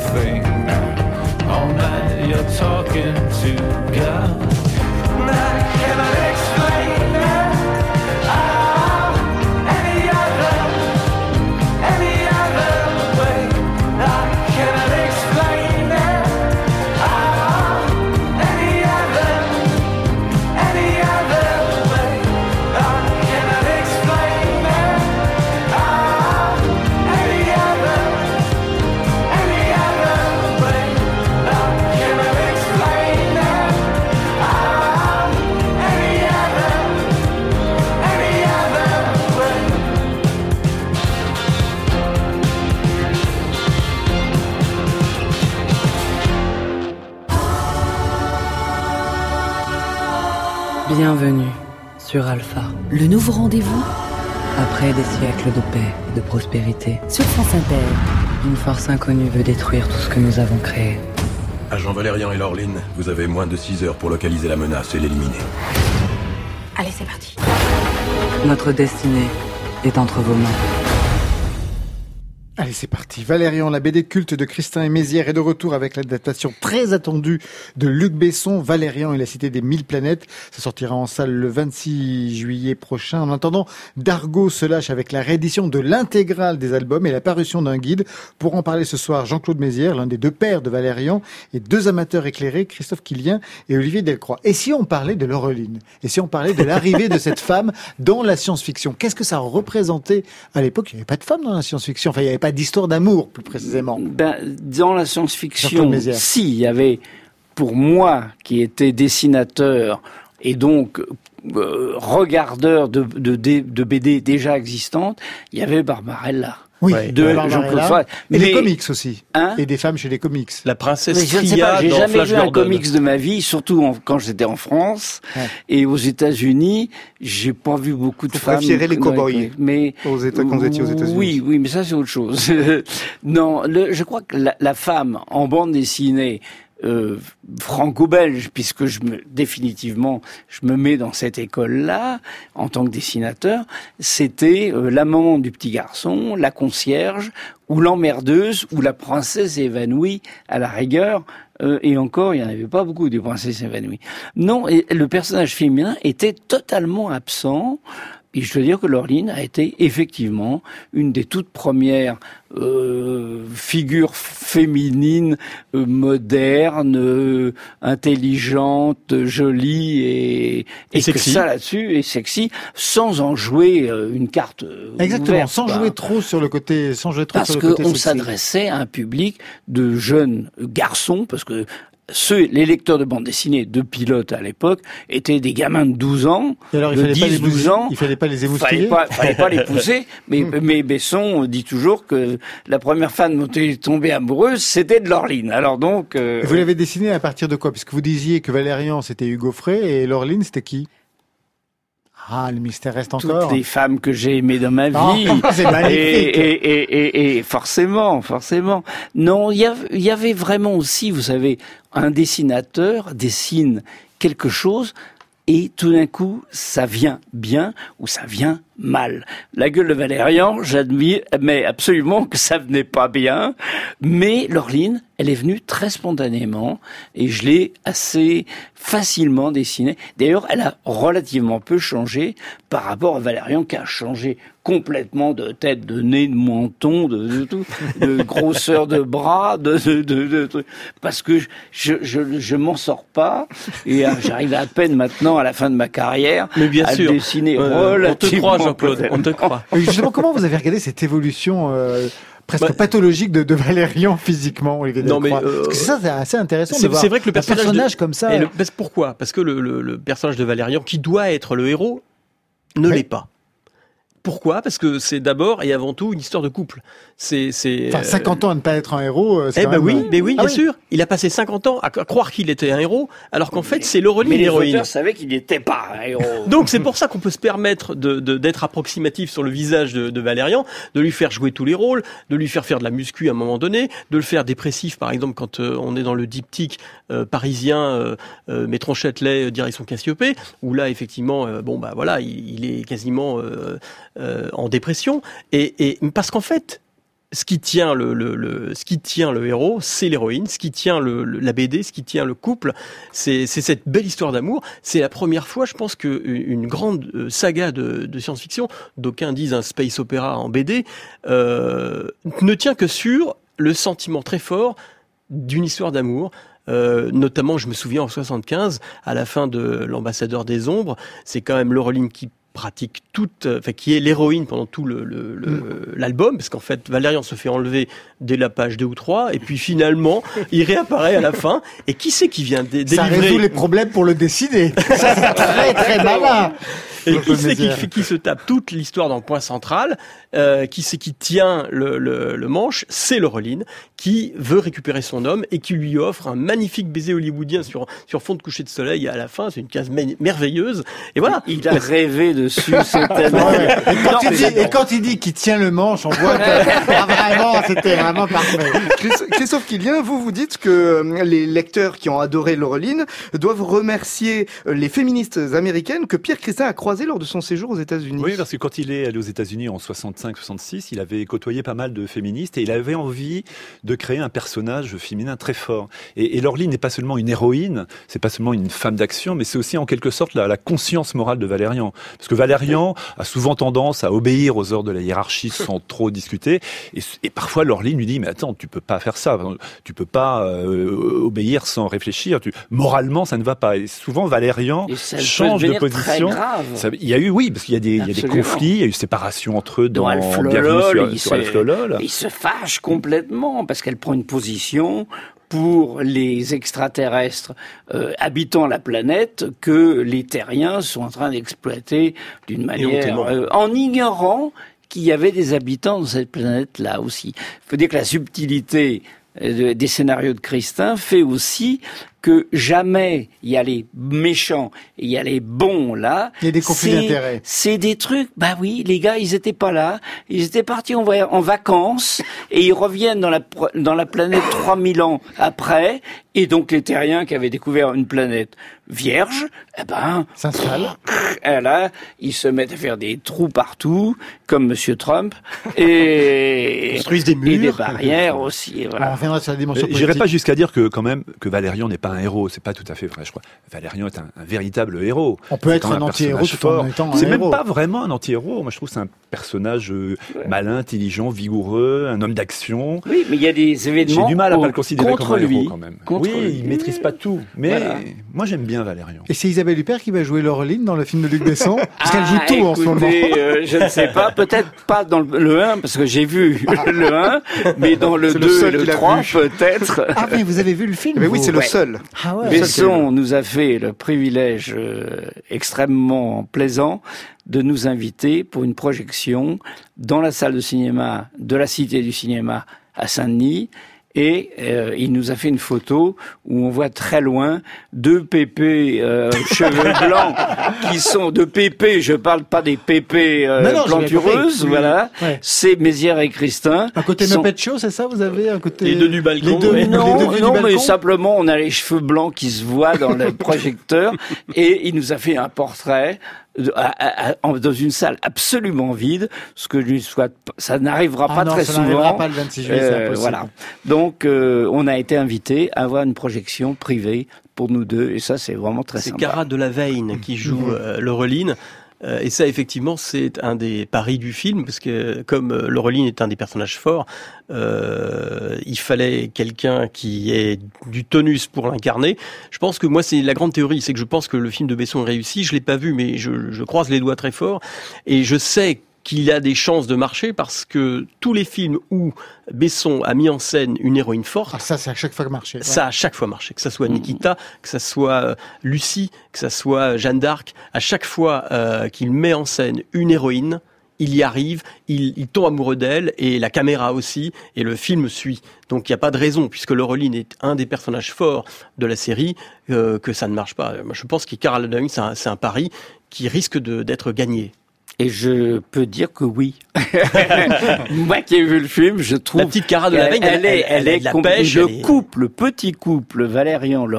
finger. All night you're talking to God. And I cannot explain it. Any other way. I cannot explain it. Any other way. I cannot explain it. Any other way. I cannot explain it. Any other way. Bienvenue sur Alpha. Le nouveau rendez-vous Après des siècles de paix et de prospérité, sur France Inter. une force inconnue veut détruire tout ce que nous avons créé. Agent Valérian et Laureline, vous avez moins de 6 heures pour localiser la menace et l'éliminer. Allez, c'est parti. Notre destinée est entre vos mains. Allez, c'est parti. Valérian, la BD culte de Christin et Mézières est de retour avec l'adaptation très attendue de Luc Besson, Valérian et la cité des 1000 planètes. Ça sortira en salle le 26 juillet prochain. En attendant, Dargaud se lâche avec la réédition de l'intégrale des albums et la parution d'un guide. Pour en parler ce soir, Jean-Claude Mézières, l'un des deux pères de Valérian, et deux amateurs éclairés, Christophe Quillien et Olivier Delcroix. Et si on parlait de Laureline? Et si on parlait de l'arrivée de cette femme dans la science-fiction? Qu'est-ce que ça représentait à l'époque? Il n'y avait pas de femme dans la science-fiction. Enfin, il n'y avait pas d'histoire d'amour, plus précisément. Dans la science-fiction, si, il y avait, pour moi, qui était dessinateur et donc regardeur de BD déjà existantes, il y avait Barbarella. Oui, de Jean-Claude François. Et les comics aussi. Hein? Et des femmes chez les comics. La princesse je ne sais Tria pas, j'ai dans jamais Flash vu un Gordon. comics de ma vie, surtout quand j'étais en France. Ouais. Et aux États-Unis, j'ai pas vu beaucoup de Vous femmes. préférez les cow-boys mais quand vous étiez aux États-Unis. Oui, mais ça c'est autre chose. Non, je crois que la femme en bande dessinée franco-belge, puisque définitivement je me mets dans cette école-là en tant que dessinateur, c'était la maman du petit garçon, la concierge, ou l'emmerdeuse, ou la princesse évanouie à la rigueur. Et encore, il n'y en avait pas beaucoup des princesses évanouies. Non, et le personnage féminin était totalement absent. Et je veux dire que Laureline a été effectivement une des toutes premières figures féminines, modernes, intelligentes, jolies et sexy. Que ça là-dessus, et sexy, sans en jouer une carte Exactement, ouverte, sans jouer trop sur le côté, parce qu'on s'adressait à un public de jeunes garçons, parce que les lecteurs de bande dessinée de Pilote à l'époque étaient des gamins de 12 ans, et alors, de 10-12 ans. Il fallait pas les émoustiller. Fallait pas les pousser, mais Besson dit toujours que la première femme dont il est tombé amoureuse, c'était de Laureline. Alors donc... Vous l'avez dessiné à partir de quoi? Puisque vous disiez que Valérian, c'était Hugo Frey, et Laureline, c'était qui? Ah, le mystère reste encore. Toutes les femmes que j'ai aimées dans ma vie. C'est magnifique. Et forcément. Non, il y avait vraiment aussi, vous savez, un dessinateur dessine quelque chose et tout d'un coup, ça vient bien ou ça vient mal. La gueule de Valérian, j'admets absolument que ça venait pas bien, mais Laureline, elle est venue très spontanément et je l'ai assez facilement dessinée. D'ailleurs, elle a relativement peu changé par rapport à Valérian qui a changé complètement de tête, de nez, de menton, de tout, de grosseur de bras, de parce que je m'en sors pas et j'arrive à peine maintenant à la fin de ma carrière mais bien à sûr. Dessiner On te croit, Jean-Claude, on te croit. Justement, comment vous avez regardé cette évolution presque pathologique de Valérian physiquement, Olivier Delcroix? Parce que ça, c'est assez intéressant de voir c'est vrai que le personnage comme ça. Pourquoi? Parce que le personnage de Valérian, qui doit être le héros, ne l'est pas. Pourquoi? Parce que c'est d'abord et avant tout une histoire de couple. C'est 50 ans à ne pas être un héros, c'est quand même... oui, bien sûr. Il a passé 50 ans à croire qu'il était un héros, alors qu'en fait, c'est Laureline l'héroïne. Mais les auteurs savaient qu'il n'était pas un héros. Donc, c'est pour ça qu'on peut se permettre d'être approximatif sur le visage de Valérian, de lui faire jouer tous les rôles, de lui faire de la muscu à un moment donné, de le faire dépressif, par exemple, quand on est dans le diptyque parisien, Métron Châtelet, direction Cassiopée, où là, effectivement, il est quasiment en dépression. Et parce qu'en fait, ce qui tient le héros, c'est l'héroïne. Ce qui tient la BD, ce qui tient le couple, c'est cette belle histoire d'amour. C'est la première fois, je pense, que une grande saga de science-fiction, d'aucuns disent un space opéra en BD, ne tient que sur le sentiment très fort d'une histoire d'amour. Notamment, je me souviens en 75, à la fin de l'Ambassadeur des Ombres, c'est quand même Laureline qui pratique qui est l'héroïne pendant tout l'album, parce qu'en fait Valérian se fait enlever dès la page 2 ou 3, et puis finalement il réapparaît à la fin, et qui c'est qui vient délivrer? Ça résout les problèmes pour le décider. Ça, c'est très très malin. Et qui c'est qui se tape toute l'histoire dans le point central, qui c'est qui tient le manche? C'est Laureline, qui veut récupérer son homme et qui lui offre un magnifique baiser hollywoodien sur fond de coucher de soleil à la fin. C'est une case merveilleuse. Et voilà. Il a rêvé dessus, c'était et quand il dit qu'il tient le manche, on voit que c'était vraiment parfait. Christophe Quilien, vous dites que les lecteurs qui ont adoré Laureline doivent remercier les féministes américaines que Pierre Christin a croisées lors de son séjour aux États-Unis. Oui, parce que quand il est allé aux États-Unis en 65-66, il avait côtoyé pas mal de féministes et il avait envie de créer un personnage féminin très fort. Et Laureline n'est pas seulement une héroïne, c'est pas seulement une femme d'action, mais c'est aussi en quelque sorte la conscience morale de Valérian. Parce que Valérian a souvent tendance à obéir aux ordres de la hiérarchie sans trop discuter. Et parfois Laureline lui dit, mais attends, tu peux pas faire ça, tu peux pas obéir sans réfléchir. Moralement, ça ne va pas. Et souvent Valérian change de position. Il y a eu, oui, parce qu'il y a des conflits, il y a eu séparation entre eux dans Bienvenue sur Alf Lolol. Il se fâche complètement parce qu'elle prend une position pour les extraterrestres habitant la planète que les terriens sont en train d'exploiter d'une manière en ignorant qu'il y avait des habitants dans cette planète-là aussi. Il faut dire que la subtilité des scénarios de Christin fait aussi que jamais il y a les méchants et il y a les bons là. Il y a des conflits d'intérêts. C'est des trucs, bah oui, les gars, ils étaient pas là. Ils étaient partis en vacances et ils reviennent dans la planète 3000 ans après. Et donc les terriens qui avaient découvert une planète vierge, s'installent. Là, ils se mettent à faire des trous partout, comme Monsieur Trump, et construisent des murs, et des barrières aussi. Voilà. On reviendra sur la dimension politique. J'irai pas jusqu'à dire que Valérian n'est pas un héros, c'est pas tout à fait vrai, je crois. Valérian est un véritable héros. On peut être un anti-héros tout en étant un héros. C'est même pas vraiment un anti-héros. Moi, je trouve que c'est un personnage malin, intelligent, vigoureux, un homme d'action. Oui, mais il y a des événements. J'ai du mal à pas le considérer comme un héros quand même. Oui, il maîtrise pas tout. Mais moi, j'aime bien Valérian. Et c'est Isabelle Huppert qui va jouer Laureline dans le film de Luc Besson? Parce qu'elle joue tout en ce moment. Je ne sais pas, peut-être pas dans le 1, parce que j'ai vu le 1, mais dans le 2 et le 3, peut-être. Ah, mais vous avez vu le film? Mais oui, c'est le seul. Ah ouais. Besson nous a fait le privilège extrêmement plaisant de nous inviter pour une projection dans la salle de cinéma de la Cité du Cinéma à Saint-Denis. Et il nous a fait une photo où on voit très loin deux pépés cheveux blancs qui sont de pépés. Je parle pas des pépés plantureuses, voilà. Ouais. C'est Mézières et Christin. Un côté Muppet Show, c'est ça? Vous avez un côté les deux du balcon. Non, mais simplement on a les cheveux blancs qui se voient dans le projecteur. Et il nous a fait un portrait dans une salle absolument vide, ce que je lui souhaite. Ça n'arrivera pas très souvent. Ça n'arrivera pas le 26 juillet, c'est impossible. Voilà. Donc, on a été invité à avoir une projection privée pour nous deux, et ça, c'est vraiment très sympa. C'est Cara Delevingne qui joue Laureline. Et ça, effectivement, c'est un des paris du film, parce que comme Laureline est un des personnages forts, il fallait quelqu'un qui ait du tonus pour l'incarner. Je pense que moi, c'est la grande théorie, c'est que je pense que le film de Besson est réussi. Je l'ai pas vu, mais je croise les doigts très fort. Et je sais qu'il a des chances de marcher parce que tous les films où Besson a mis en scène une héroïne forte... ça, c'est à chaque fois marché. Ouais. Ça a à chaque fois marché. Que ça soit Nikita, que ça soit Lucie, que ça soit Jeanne d'Arc. À chaque fois qu'il met en scène une héroïne, il y arrive, il tombe amoureux d'elle, et la caméra aussi, et le film suit. Donc il n'y a pas de raison, puisque Laureline est un des personnages forts de la série, que ça ne marche pas. Moi, je pense que Cara Delevingne, c'est un pari qui risque d'être gagné. Et je peux dire que oui. Moi qui ai vu le film, je trouve la petite Cara Delevingne, elle est de la pêche. Le petit couple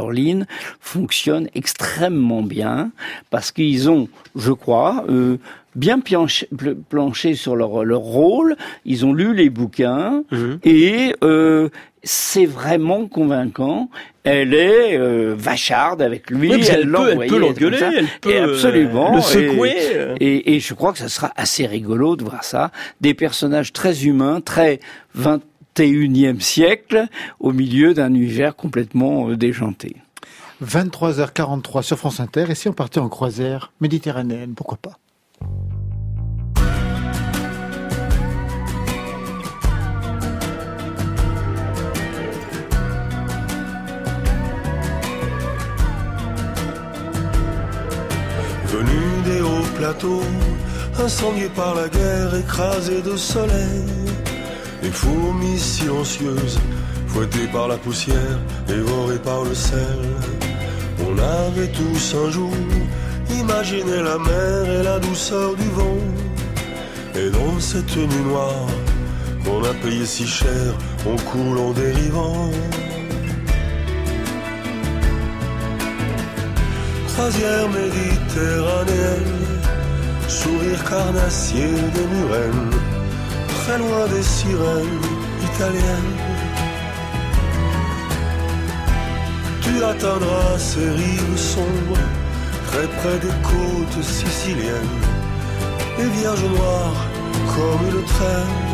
Valérian-Laureline fonctionne extrêmement bien parce qu'ils ont, je crois, bien planché sur leur rôle. Ils ont lu les bouquins et c'est vraiment convaincant. Elle est vacharde avec lui. Oui, elle peut l'engueuler, elle peut absolument le secouer. Et je crois que ça sera assez rigolo de voir ça. Des personnages très humains, très 21e siècle, au milieu d'un univers complètement déjanté. 23h43 sur France Inter. Et si on partait en croisière méditerranéenne, pourquoi pas ? Venu des hauts plateaux, incendiés par la guerre, écrasés de soleil, les fourmis silencieuses, fouettées par la poussière, dévorées par le sel. On avait tous un jour imaginé la mer et la douceur du vent. Et dans cette nuit noire qu'on a payé si cher, on coule en dérivant. Croisière méditerranéenne, sourire carnassier des murennes, très loin des sirènes italiennes. Tu atteindras ces rives sombres, très près des côtes siciliennes, les vierges noires comme une traîne.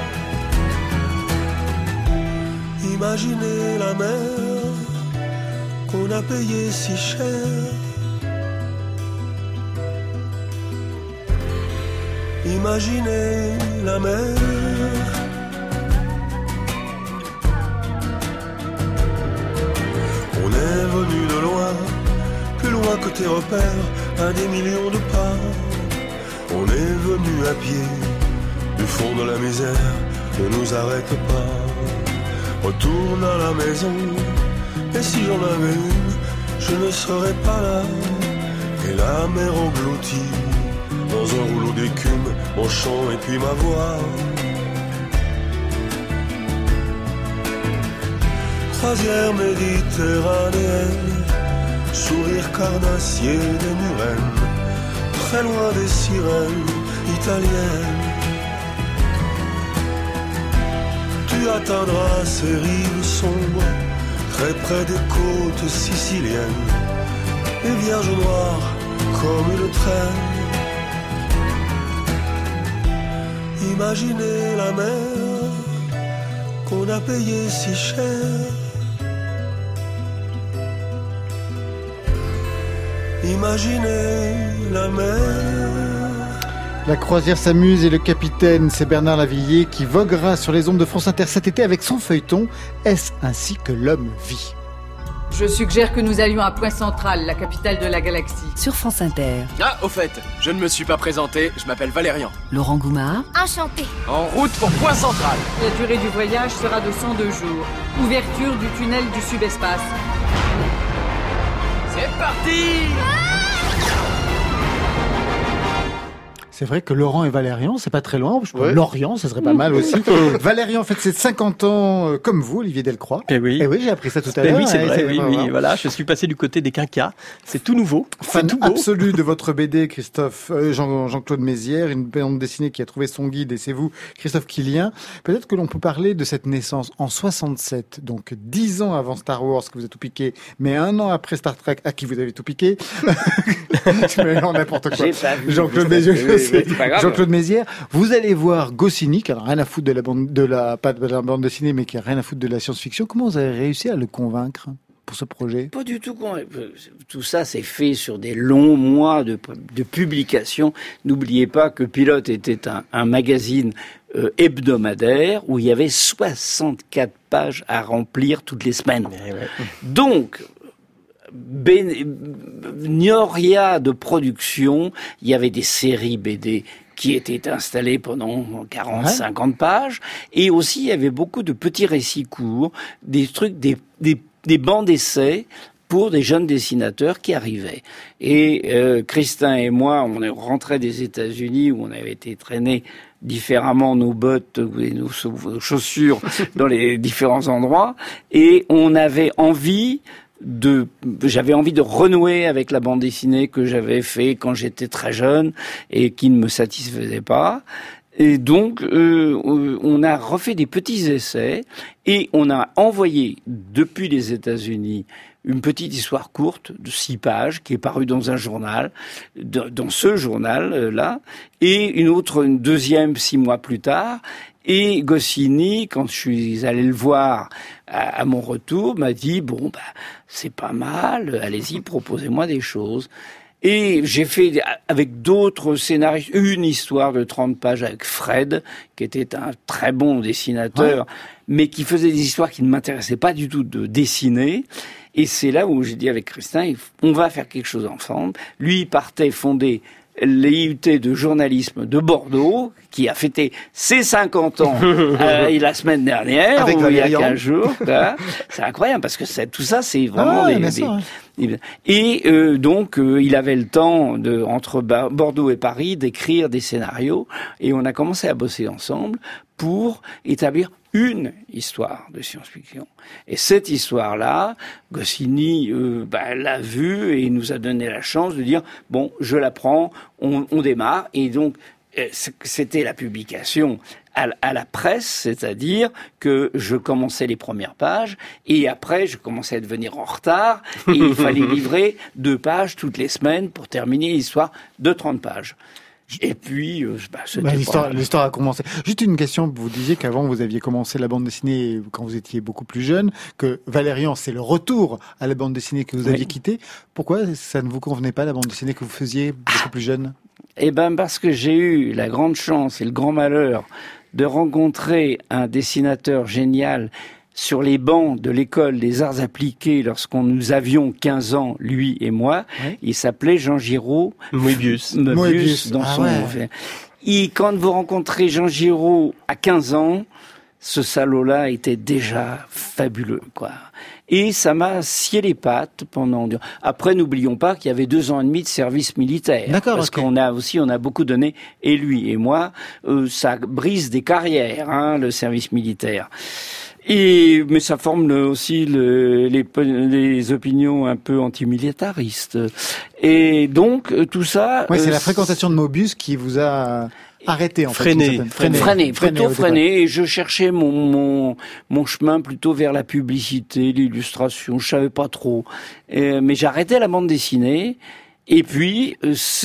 Imaginez la mer qu'on a payée si cher. Imaginez la mer. On est venu de loin, plus loin que tes repères, à des millions de pas. On est venu à pied, du fond de la misère, ne nous arrête pas. Retourne à la maison, et si j'en avais une, je ne serais pas là. Et la mer engloutie, dans un rouleau d'écume, mon chant et puis ma voix. Croisière méditerranéenne, sourire carnassier des murennes, très loin des sirènes italiennes. Tu atteindras ces rives sombres, très près des côtes siciliennes, les vierges noires comme une traîne. Imaginez la mer qu'on a payée si cher. Imaginez la mer. La croisière s'amuse et le capitaine, c'est Bernard Lavilliers qui voguera sur les ondes de France Inter cet été avec son feuilleton « Est-ce ainsi que l'homme vit ?» Je suggère que nous allions à Point Central, la capitale de la galaxie. Sur France Inter. Ah, au fait, je ne me suis pas présenté, je m'appelle Valérian. Laurent Goumard. Enchanté. En route pour Point Central. La durée du voyage sera de 102 jours. Ouverture du tunnel du subespace. C'est parti! C'est vrai que Laurent et Valérian, c'est pas très loin. Lorient, ça serait pas mal aussi. Valérian fête ses 50 ans comme vous, Olivier Delcroix. Eh oui. Eh oui, j'ai appris ça tout à l'heure. Oui, c'est vrai. Oui, voilà, je suis passé du côté des quinquas. C'est tout nouveau. Fan tout beau. absolu de votre BD, Jean-Claude Mézières, une bande dessinée qui a trouvé son guide, et c'est vous, Christophe Quillien. Peut-être que l'on peut parler de cette naissance en 67, donc 10 ans avant Star Wars, que vous avez tout piqué, mais 1 an après Star Trek, à qui vous avez tout piqué. Mais non, n'importe quoi. Jean-Claude Mézières. Jean-Claude Mézières, vous allez voir Goscinny, qui n'a rien à foutre pas de la bande dessinée, mais qui a rien à foutre de la science-fiction. Comment vous avez réussi à le convaincre pour ce projet? Pas du tout. Tout ça, c'est fait sur des longs mois de publication. N'oubliez pas que Pilote était un magazine hebdomadaire où il y avait 64 pages à remplir toutes les semaines. Donc, Gnoria de production, il y avait des séries BD qui étaient installées pendant 40-50 pages, et aussi il y avait beaucoup de petits récits courts, des trucs, des bancs d'essais pour des jeunes dessinateurs qui arrivaient. Et Christin et moi, on est rentrés des États-Unis où on avait été traînés différemment nos bottes et nos chaussures dans les différents endroits, et on avait envie j'avais envie de renouer avec la bande dessinée que j'avais fait quand j'étais très jeune et qui ne me satisfaisait pas. Et donc, on a refait des petits essais et on a envoyé depuis les États-Unis une petite histoire courte de 6 pages qui est parue dans un journal, dans ce journal-là, et une deuxième 6 mois plus tard. Et Goscinny, quand je suis allé le voir à mon retour, m'a dit bon c'est pas mal, allez-y, proposez-moi des choses. Et j'ai fait avec d'autres scénaristes une histoire de 30 pages avec Fred, qui était un très bon dessinateur, mais qui faisait des histoires qui ne m'intéressaient pas du tout de dessiner. Et c'est là où j'ai dit avec Christin, on va faire quelque chose ensemble. Lui, il partait fonder l'IUT de journalisme de Bordeaux, qui a fêté ses 50 ans la semaine dernière, avec il y a 15 Valérian. jours. C'est incroyable, parce que tout ça, c'est vraiment donc, il avait le temps, entre Bordeaux et Paris, d'écrire des scénarios, et on a commencé à bosser ensemble pour établir une histoire de science-fiction. Et cette histoire-là, Goscinny l'a vue et nous a donné la chance de dire bon, je la prends, on démarre. Et donc c'était la publication à la presse, c'est-à-dire que je commençais les premières pages et après je commençais à devenir en retard et il fallait livrer 2 pages toutes les semaines pour terminer l'histoire de 30 pages. Et puis, l'histoire a commencé. Juste une question, vous disiez qu'avant vous aviez commencé la bande dessinée quand vous étiez beaucoup plus jeune, que Valérian, c'est le retour à la bande dessinée que vous aviez quittée. Pourquoi ça ne vous convenait pas, la bande dessinée que vous faisiez beaucoup plus jeune? Parce que j'ai eu la grande chance et le grand malheur de rencontrer un dessinateur génial sur les bancs de l'école des arts appliqués nous avions 15 ans, lui et moi. Oui. Il s'appelait Jean Giraud. Moebius dans son... Et quand vous rencontrez Jean Giraud à 15 ans, ce salaud-là était déjà fabuleux, quoi. Et ça m'a scié les pattes pendant... Après, n'oublions pas qu'il y avait 2 ans et demi de service militaire. D'accord, parce qu'on a beaucoup donné, et lui et moi, ça brise des carrières, le service militaire. Mais ça forme aussi les opinions un peu antimilitaristes. Et donc, tout ça... c'est la fréquentation de Moebius qui vous a... arrêté, en freiné, freiné. Et je cherchais mon chemin plutôt vers la publicité, l'illustration. Je savais pas trop. Mais j'arrêtais la bande dessinée. Et puis,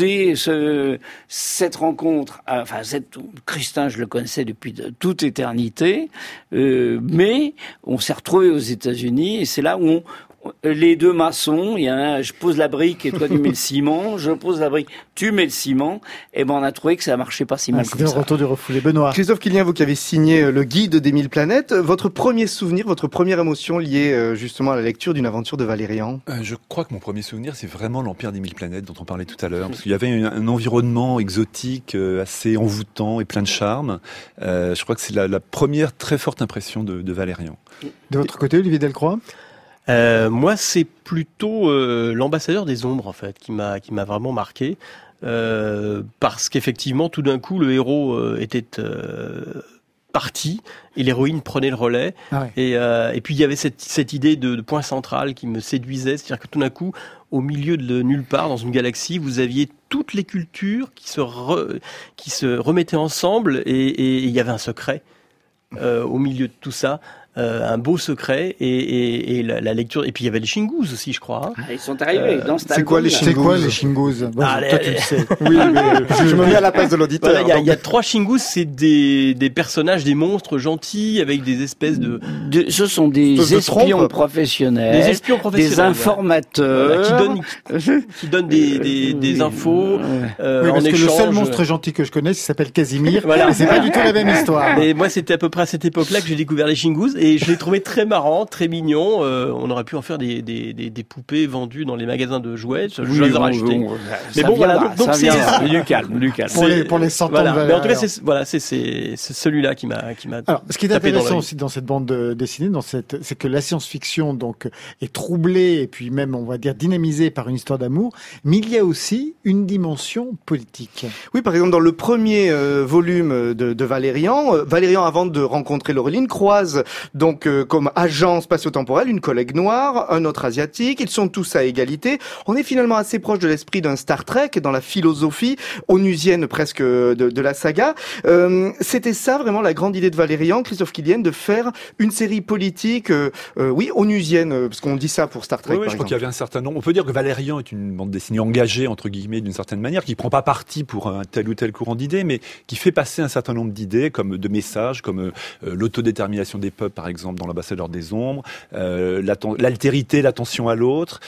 cette rencontre, Christin, je le connaissais depuis toute éternité, mais on s'est retrouvés aux États-Unis et c'est là où les deux maçons, il y a je pose la brique et toi tu mets le ciment, je pose la brique, tu mets le ciment, et on a trouvé que ça marchait pas si mal comme ça. C'était le retour du refoulé. Benoît. Christophe Quilien, vous qui avez signé le guide des 1000 planètes, votre premier souvenir, votre première émotion liée justement à la lecture d'une aventure de Valérian? Je crois que mon premier souvenir, c'est vraiment l'Empire des 1000 planètes dont on parlait tout à l'heure, parce qu'il y avait un environnement exotique assez envoûtant et plein de charme. Je crois que c'est la première très forte impression de Valérian. De votre côté, Olivier Delcroix? Moi, c'est plutôt l'ambassadeur des ombres, en fait, qui m'a vraiment marqué. Parce qu'effectivement, tout d'un coup, le héros était parti et l'héroïne prenait le relais. Ah ouais. Et puis, il y avait cette idée de point central qui me séduisait. C'est-à-dire que tout d'un coup, au milieu de nulle part, dans une galaxie, vous aviez toutes les cultures qui se remettaient ensemble et il y avait un secret au milieu de tout ça. Un beau secret et la lecture, et puis il y avait les Shingus aussi, je crois. Ils sont arrivés dans cet album. C'est quoi les Shingus? Toi tu le sais. Oui, mais je me mets à la place de l'auditeur. Voilà, il y a 3 Shingus, c'est des personnages, des monstres gentils avec des espèces ce sont des espions professionnels, des informateurs, qui donnent des infos. Parce que le seul monstre gentil que je connais, il s'appelle Casimir. Voilà. C'est pas du tout la même histoire. Et moi, c'était à peu près à cette époque-là que j'ai découvert les Shingus. Et je l'ai trouvé très marrant, très mignon. On aurait pu en faire des poupées vendues dans les magasins de jouets. Je les aurais achetées. Mais bon, voilà. Donc c'est du calme. Pour les 100 ans. Mais en tout cas, c'est celui-là qui m'a. Alors, ce qui est intéressant aussi dans cette bande dessinée, c'est que la science-fiction donc est troublée et puis même, on va dire, dynamisée par une histoire d'amour, mais il y a aussi une dimension politique. Oui, par exemple, dans le premier volume de Valérian, avant de rencontrer Laureline, croise donc comme agent spatio-temporel, une collègue noire, un autre asiatique. Ils sont tous à égalité. On est finalement assez proche de l'esprit d'un Star Trek dans la philosophie onusienne presque de la saga. C'était ça vraiment la grande idée de Valérian, Christophe Killian, de faire une série politique, onusienne, parce qu'on dit ça pour Star Trek. Oui, je crois qu'il y avait un certain nombre. On peut dire que Valérian est une bande dessinée engagée entre guillemets d'une certaine manière, qui prend pas parti pour un tel ou tel courant d'idées, mais qui fait passer un certain nombre d'idées, comme de messages, comme l'autodétermination des peuples, par exemple, dans l'Ambassadeur des Ombres, l'altérité, l'attention à l'autre.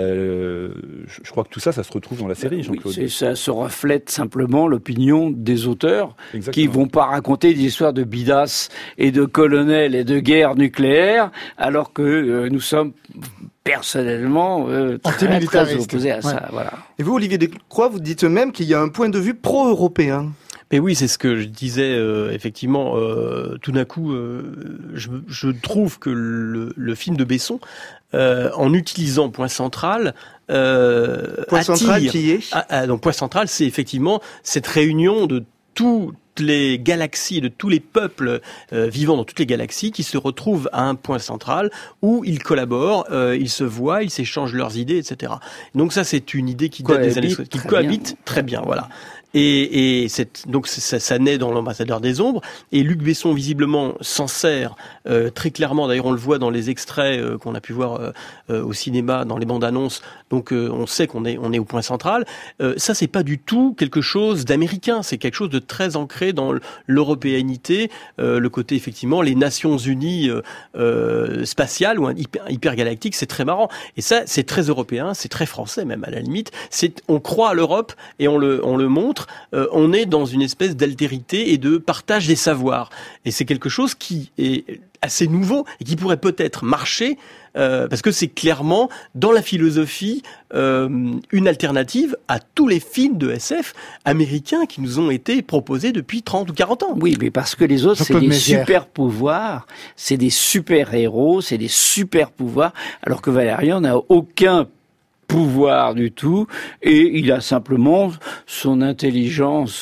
Je crois que tout ça se retrouve dans la série, Jean-Claude. Oui, ça se reflète simplement l'opinion des auteurs. Exactement. Qui vont pas raconter des histoires de bidasses et de colonels et de guerres nucléaires, alors que nous sommes personnellement très opposés à ça. Voilà. Et vous, Olivier Delcroix, vous dites même qu'il y a un point de vue pro-européen. Mais oui, c'est ce que je disais, effectivement, tout d'un coup, je trouve que le film de Besson, en utilisant Point Central, Point Central qui est donc Point Central, c'est effectivement cette réunion de toutes les galaxies, de tous les peuples vivant dans toutes les galaxies qui se retrouvent à un point central où ils collaborent, ils se voient, ils s'échangent leurs idées, etc. Donc ça, c'est une idée qui date des années 60, qui cohabite très bien, voilà. Et donc ça naît dans l'Ambassadeur des Ombres, et Luc Besson visiblement s'en sert très clairement. D'ailleurs, on le voit dans les extraits qu'on a pu voir au cinéma, dans les bandes annonces. Donc on sait qu'on est au point central. Ça, c'est pas du tout quelque chose d'américain. C'est quelque chose de très ancré dans l'européanité, le côté effectivement les Nations Unies spatiales ou hypergalactiques. C'est très marrant. Et ça, c'est très européen, c'est très français même à la limite. On croit à l'Europe et on le montre. On est dans une espèce d'altérité et de partage des savoirs. Et c'est quelque chose qui est assez nouveau et qui pourrait peut-être marcher parce que c'est clairement dans la philosophie une alternative à tous les films de SF américains qui nous ont été proposés depuis 30 ou 40 ans. Oui, mais parce que les autres, c'est des super pouvoirs, c'est des super héros, c'est des super pouvoirs, alors que Valérian n'a aucun pouvoir du tout, et il a simplement son intelligence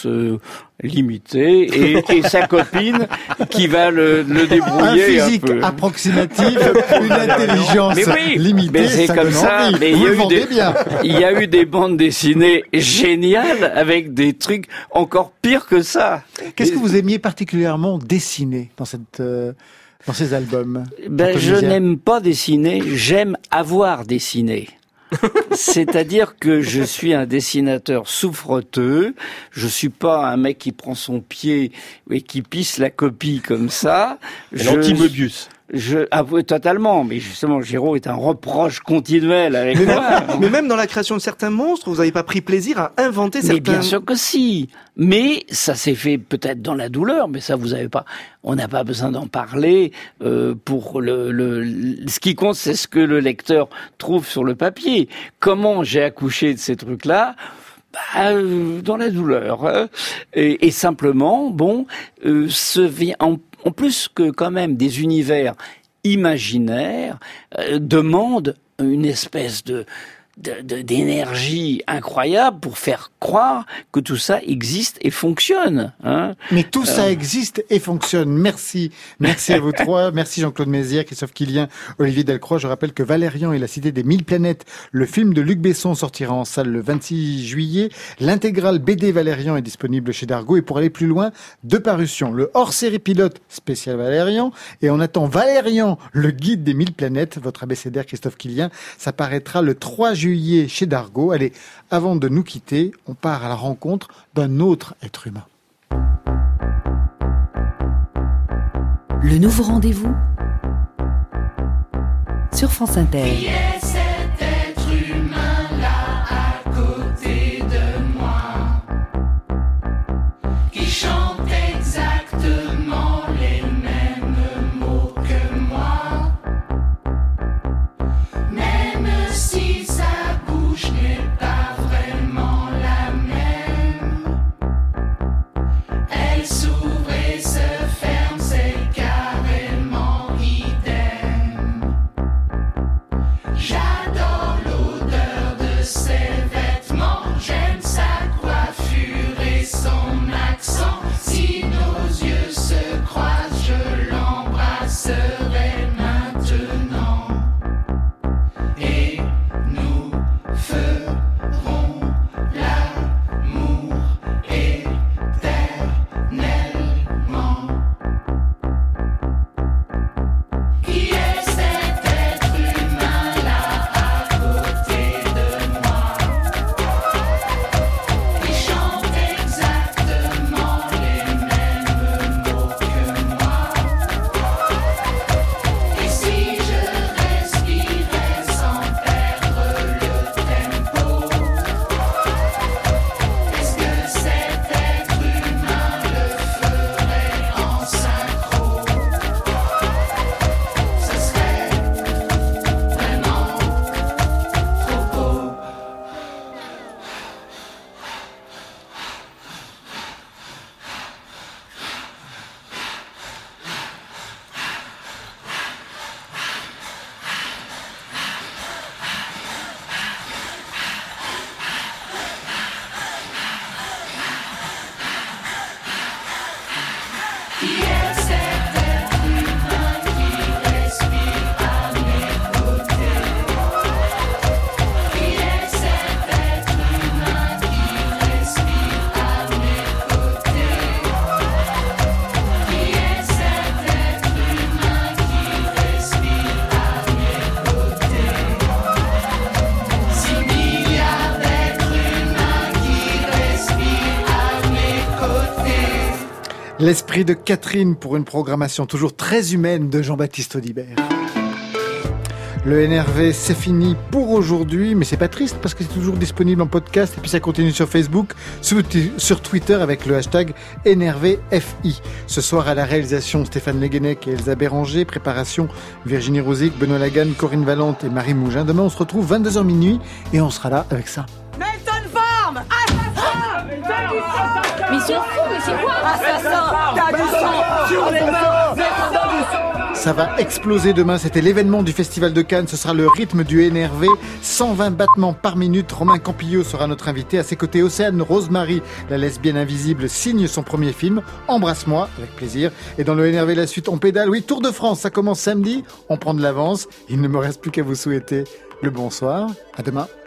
limitée et sa copine qui va le débrouiller un physique un peu. Approximatif, une intelligence limitée. Mais c'est comme ça. Mais il y a eu des bandes dessinées géniales avec des trucs encore pires que ça. Qu'est-ce que vous aimiez particulièrement dessiner dans ces albums? Je n'aime pas dessiner, j'aime avoir dessiné. C'est-à-dire que je suis un dessinateur souffreteux, je suis pas un mec qui prend son pied et qui pisse la copie comme ça. L'anti-Möbius. Oui, totalement, mais justement, Giraud est un reproche continuel avec moi. Mais même dans la création de certains monstres, vous n'avez pas pris plaisir à inventer certains... Mais bien sûr que si. Mais ça s'est fait peut-être dans la douleur, mais ça vous avez pas... On n'a pas besoin d'en parler pour ce qui compte, c'est ce que le lecteur trouve sur le papier. Comment j'ai accouché de ces trucs-là? Dans la douleur. Et simplement, en plus que quand même des univers imaginaires demandent une espèce d'énergie incroyable pour faire croire que tout ça existe et fonctionne. Hein. Mais tout ça existe et fonctionne. Merci. Merci à vous trois. Merci Jean-Claude Mézières, Christophe Killian, Olivier Delcroix. Je rappelle que Valérian et la Cité des 1000 planètes, le film de Luc Besson, sortira en salle le 26 juillet. L'intégrale BD Valérian est disponible chez Dargaud. Et pour aller plus loin, 2 parutions. Le hors-série pilote spécial Valérian. Et on attend Valérian, le guide des 1000 planètes, votre abécédaire Christophe Killian. Ça paraîtra le 3 juillet chez Dargaud. Allez, avant de nous quitter, on part à la rencontre d'un autre être humain. Le nouveau rendez-vous sur France Inter. Qui est cet être humain là à côté de moi, qui chante exactement les mêmes mots que moi, même si sa bouche n'est pas vraiment la même, elle s'ouvre et se ferme, c'est carrément idem. L'esprit de Catherine pour une programmation toujours très humaine de Jean-Baptiste Audibert. Le NRV, c'est fini pour aujourd'hui, mais c'est pas triste parce que c'est toujours disponible en podcast et puis ça continue sur Facebook, sur Twitter avec le hashtag NRVFI. Ce soir à la réalisation, Stéphane Leguenec et Elsa Béranger, préparation Virginie Rosic, Benoît Lagan, Corinne Valente et Marie Mougin. Demain on se retrouve 22h minuit et on sera là avec ça. Melton Farm! Mais ils sont fous, mais c'est quoi? Assassin! T'as du sang sur les mains! Ça va exploser demain, c'était l'événement du Festival de Cannes, ce sera le rythme du NRV, 120 battements par minute. Romain Campillo sera notre invité, à ses côtés Océane Rosemary, la lesbienne invisible, signe son premier film, Embrasse-moi, avec plaisir. Et dans le NRV la suite, on pédale, oui, Tour de France, ça commence samedi, on prend de l'avance, il ne me reste plus qu'à vous souhaiter le bonsoir, à demain.